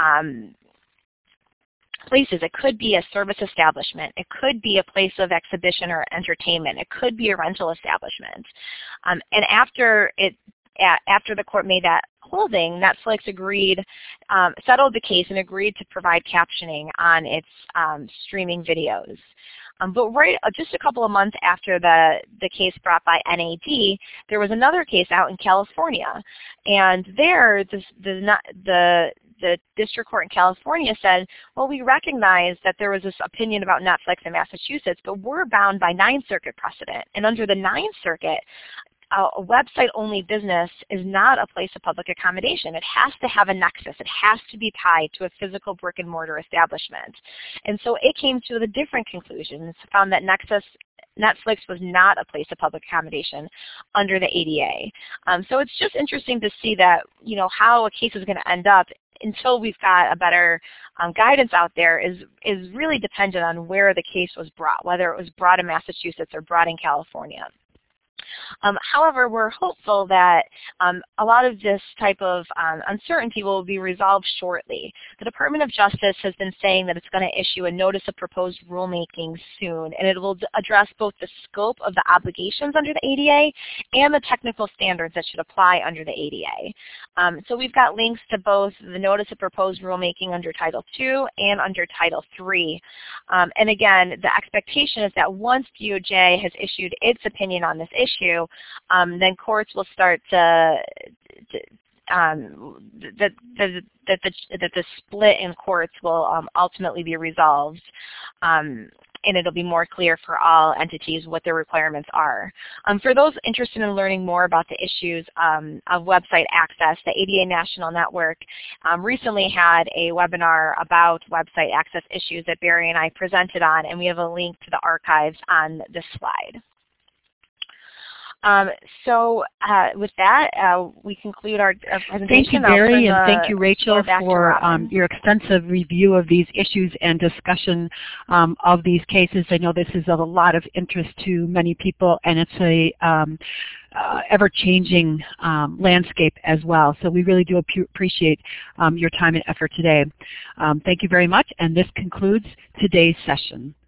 places. It could be a service establishment. It could be a place of exhibition or entertainment. It could be a rental establishment. And after the court made that holding, Netflix settled the case and agreed to provide captioning on its streaming videos. But just a couple of months after the case brought by NAD, there was another case out in California. And there, the district court in California said, well, we recognize that there was this opinion about Netflix in Massachusetts, but we're bound by Ninth Circuit precedent. And under the Ninth Circuit, a website-only business is not a place of public accommodation. It has to have a nexus. It has to be tied to a physical brick-and-mortar establishment. And so it came to the different conclusions, found that Netflix was not a place of public accommodation under the ADA. So it's just interesting to see that, how a case is going to end up until we've got a better guidance out there is really dependent on where the case was brought, whether it was brought in Massachusetts or brought in California. However, we're hopeful that a lot of this type of uncertainty will be resolved shortly. The Department of Justice has been saying that it's going to issue a notice of proposed rulemaking soon, and it will address both the scope of the obligations under the ADA and the technical standards that should apply under the ADA. So we've got links to both the notice of proposed rulemaking under Title II and under Title III. And again, the expectation is that once DOJ has issued its opinion on this issue, then courts will start that the split in courts will ultimately be resolved, and it'll be more clear for all entities what their requirements are. For those interested in learning more about the issues of website access, the ADA National Network recently had a webinar about website access issues that Barry and I presented on, and we have a link to the archives on this slide. So with that, we conclude our presentation. Thank you, Barry, and thank you, Rachel, for your extensive review of these issues and discussion of these cases. I know this is of a lot of interest to many people, and it's a ever-changing landscape as well. So we really do appreciate your time and effort today. Thank you very much, and this concludes today's session.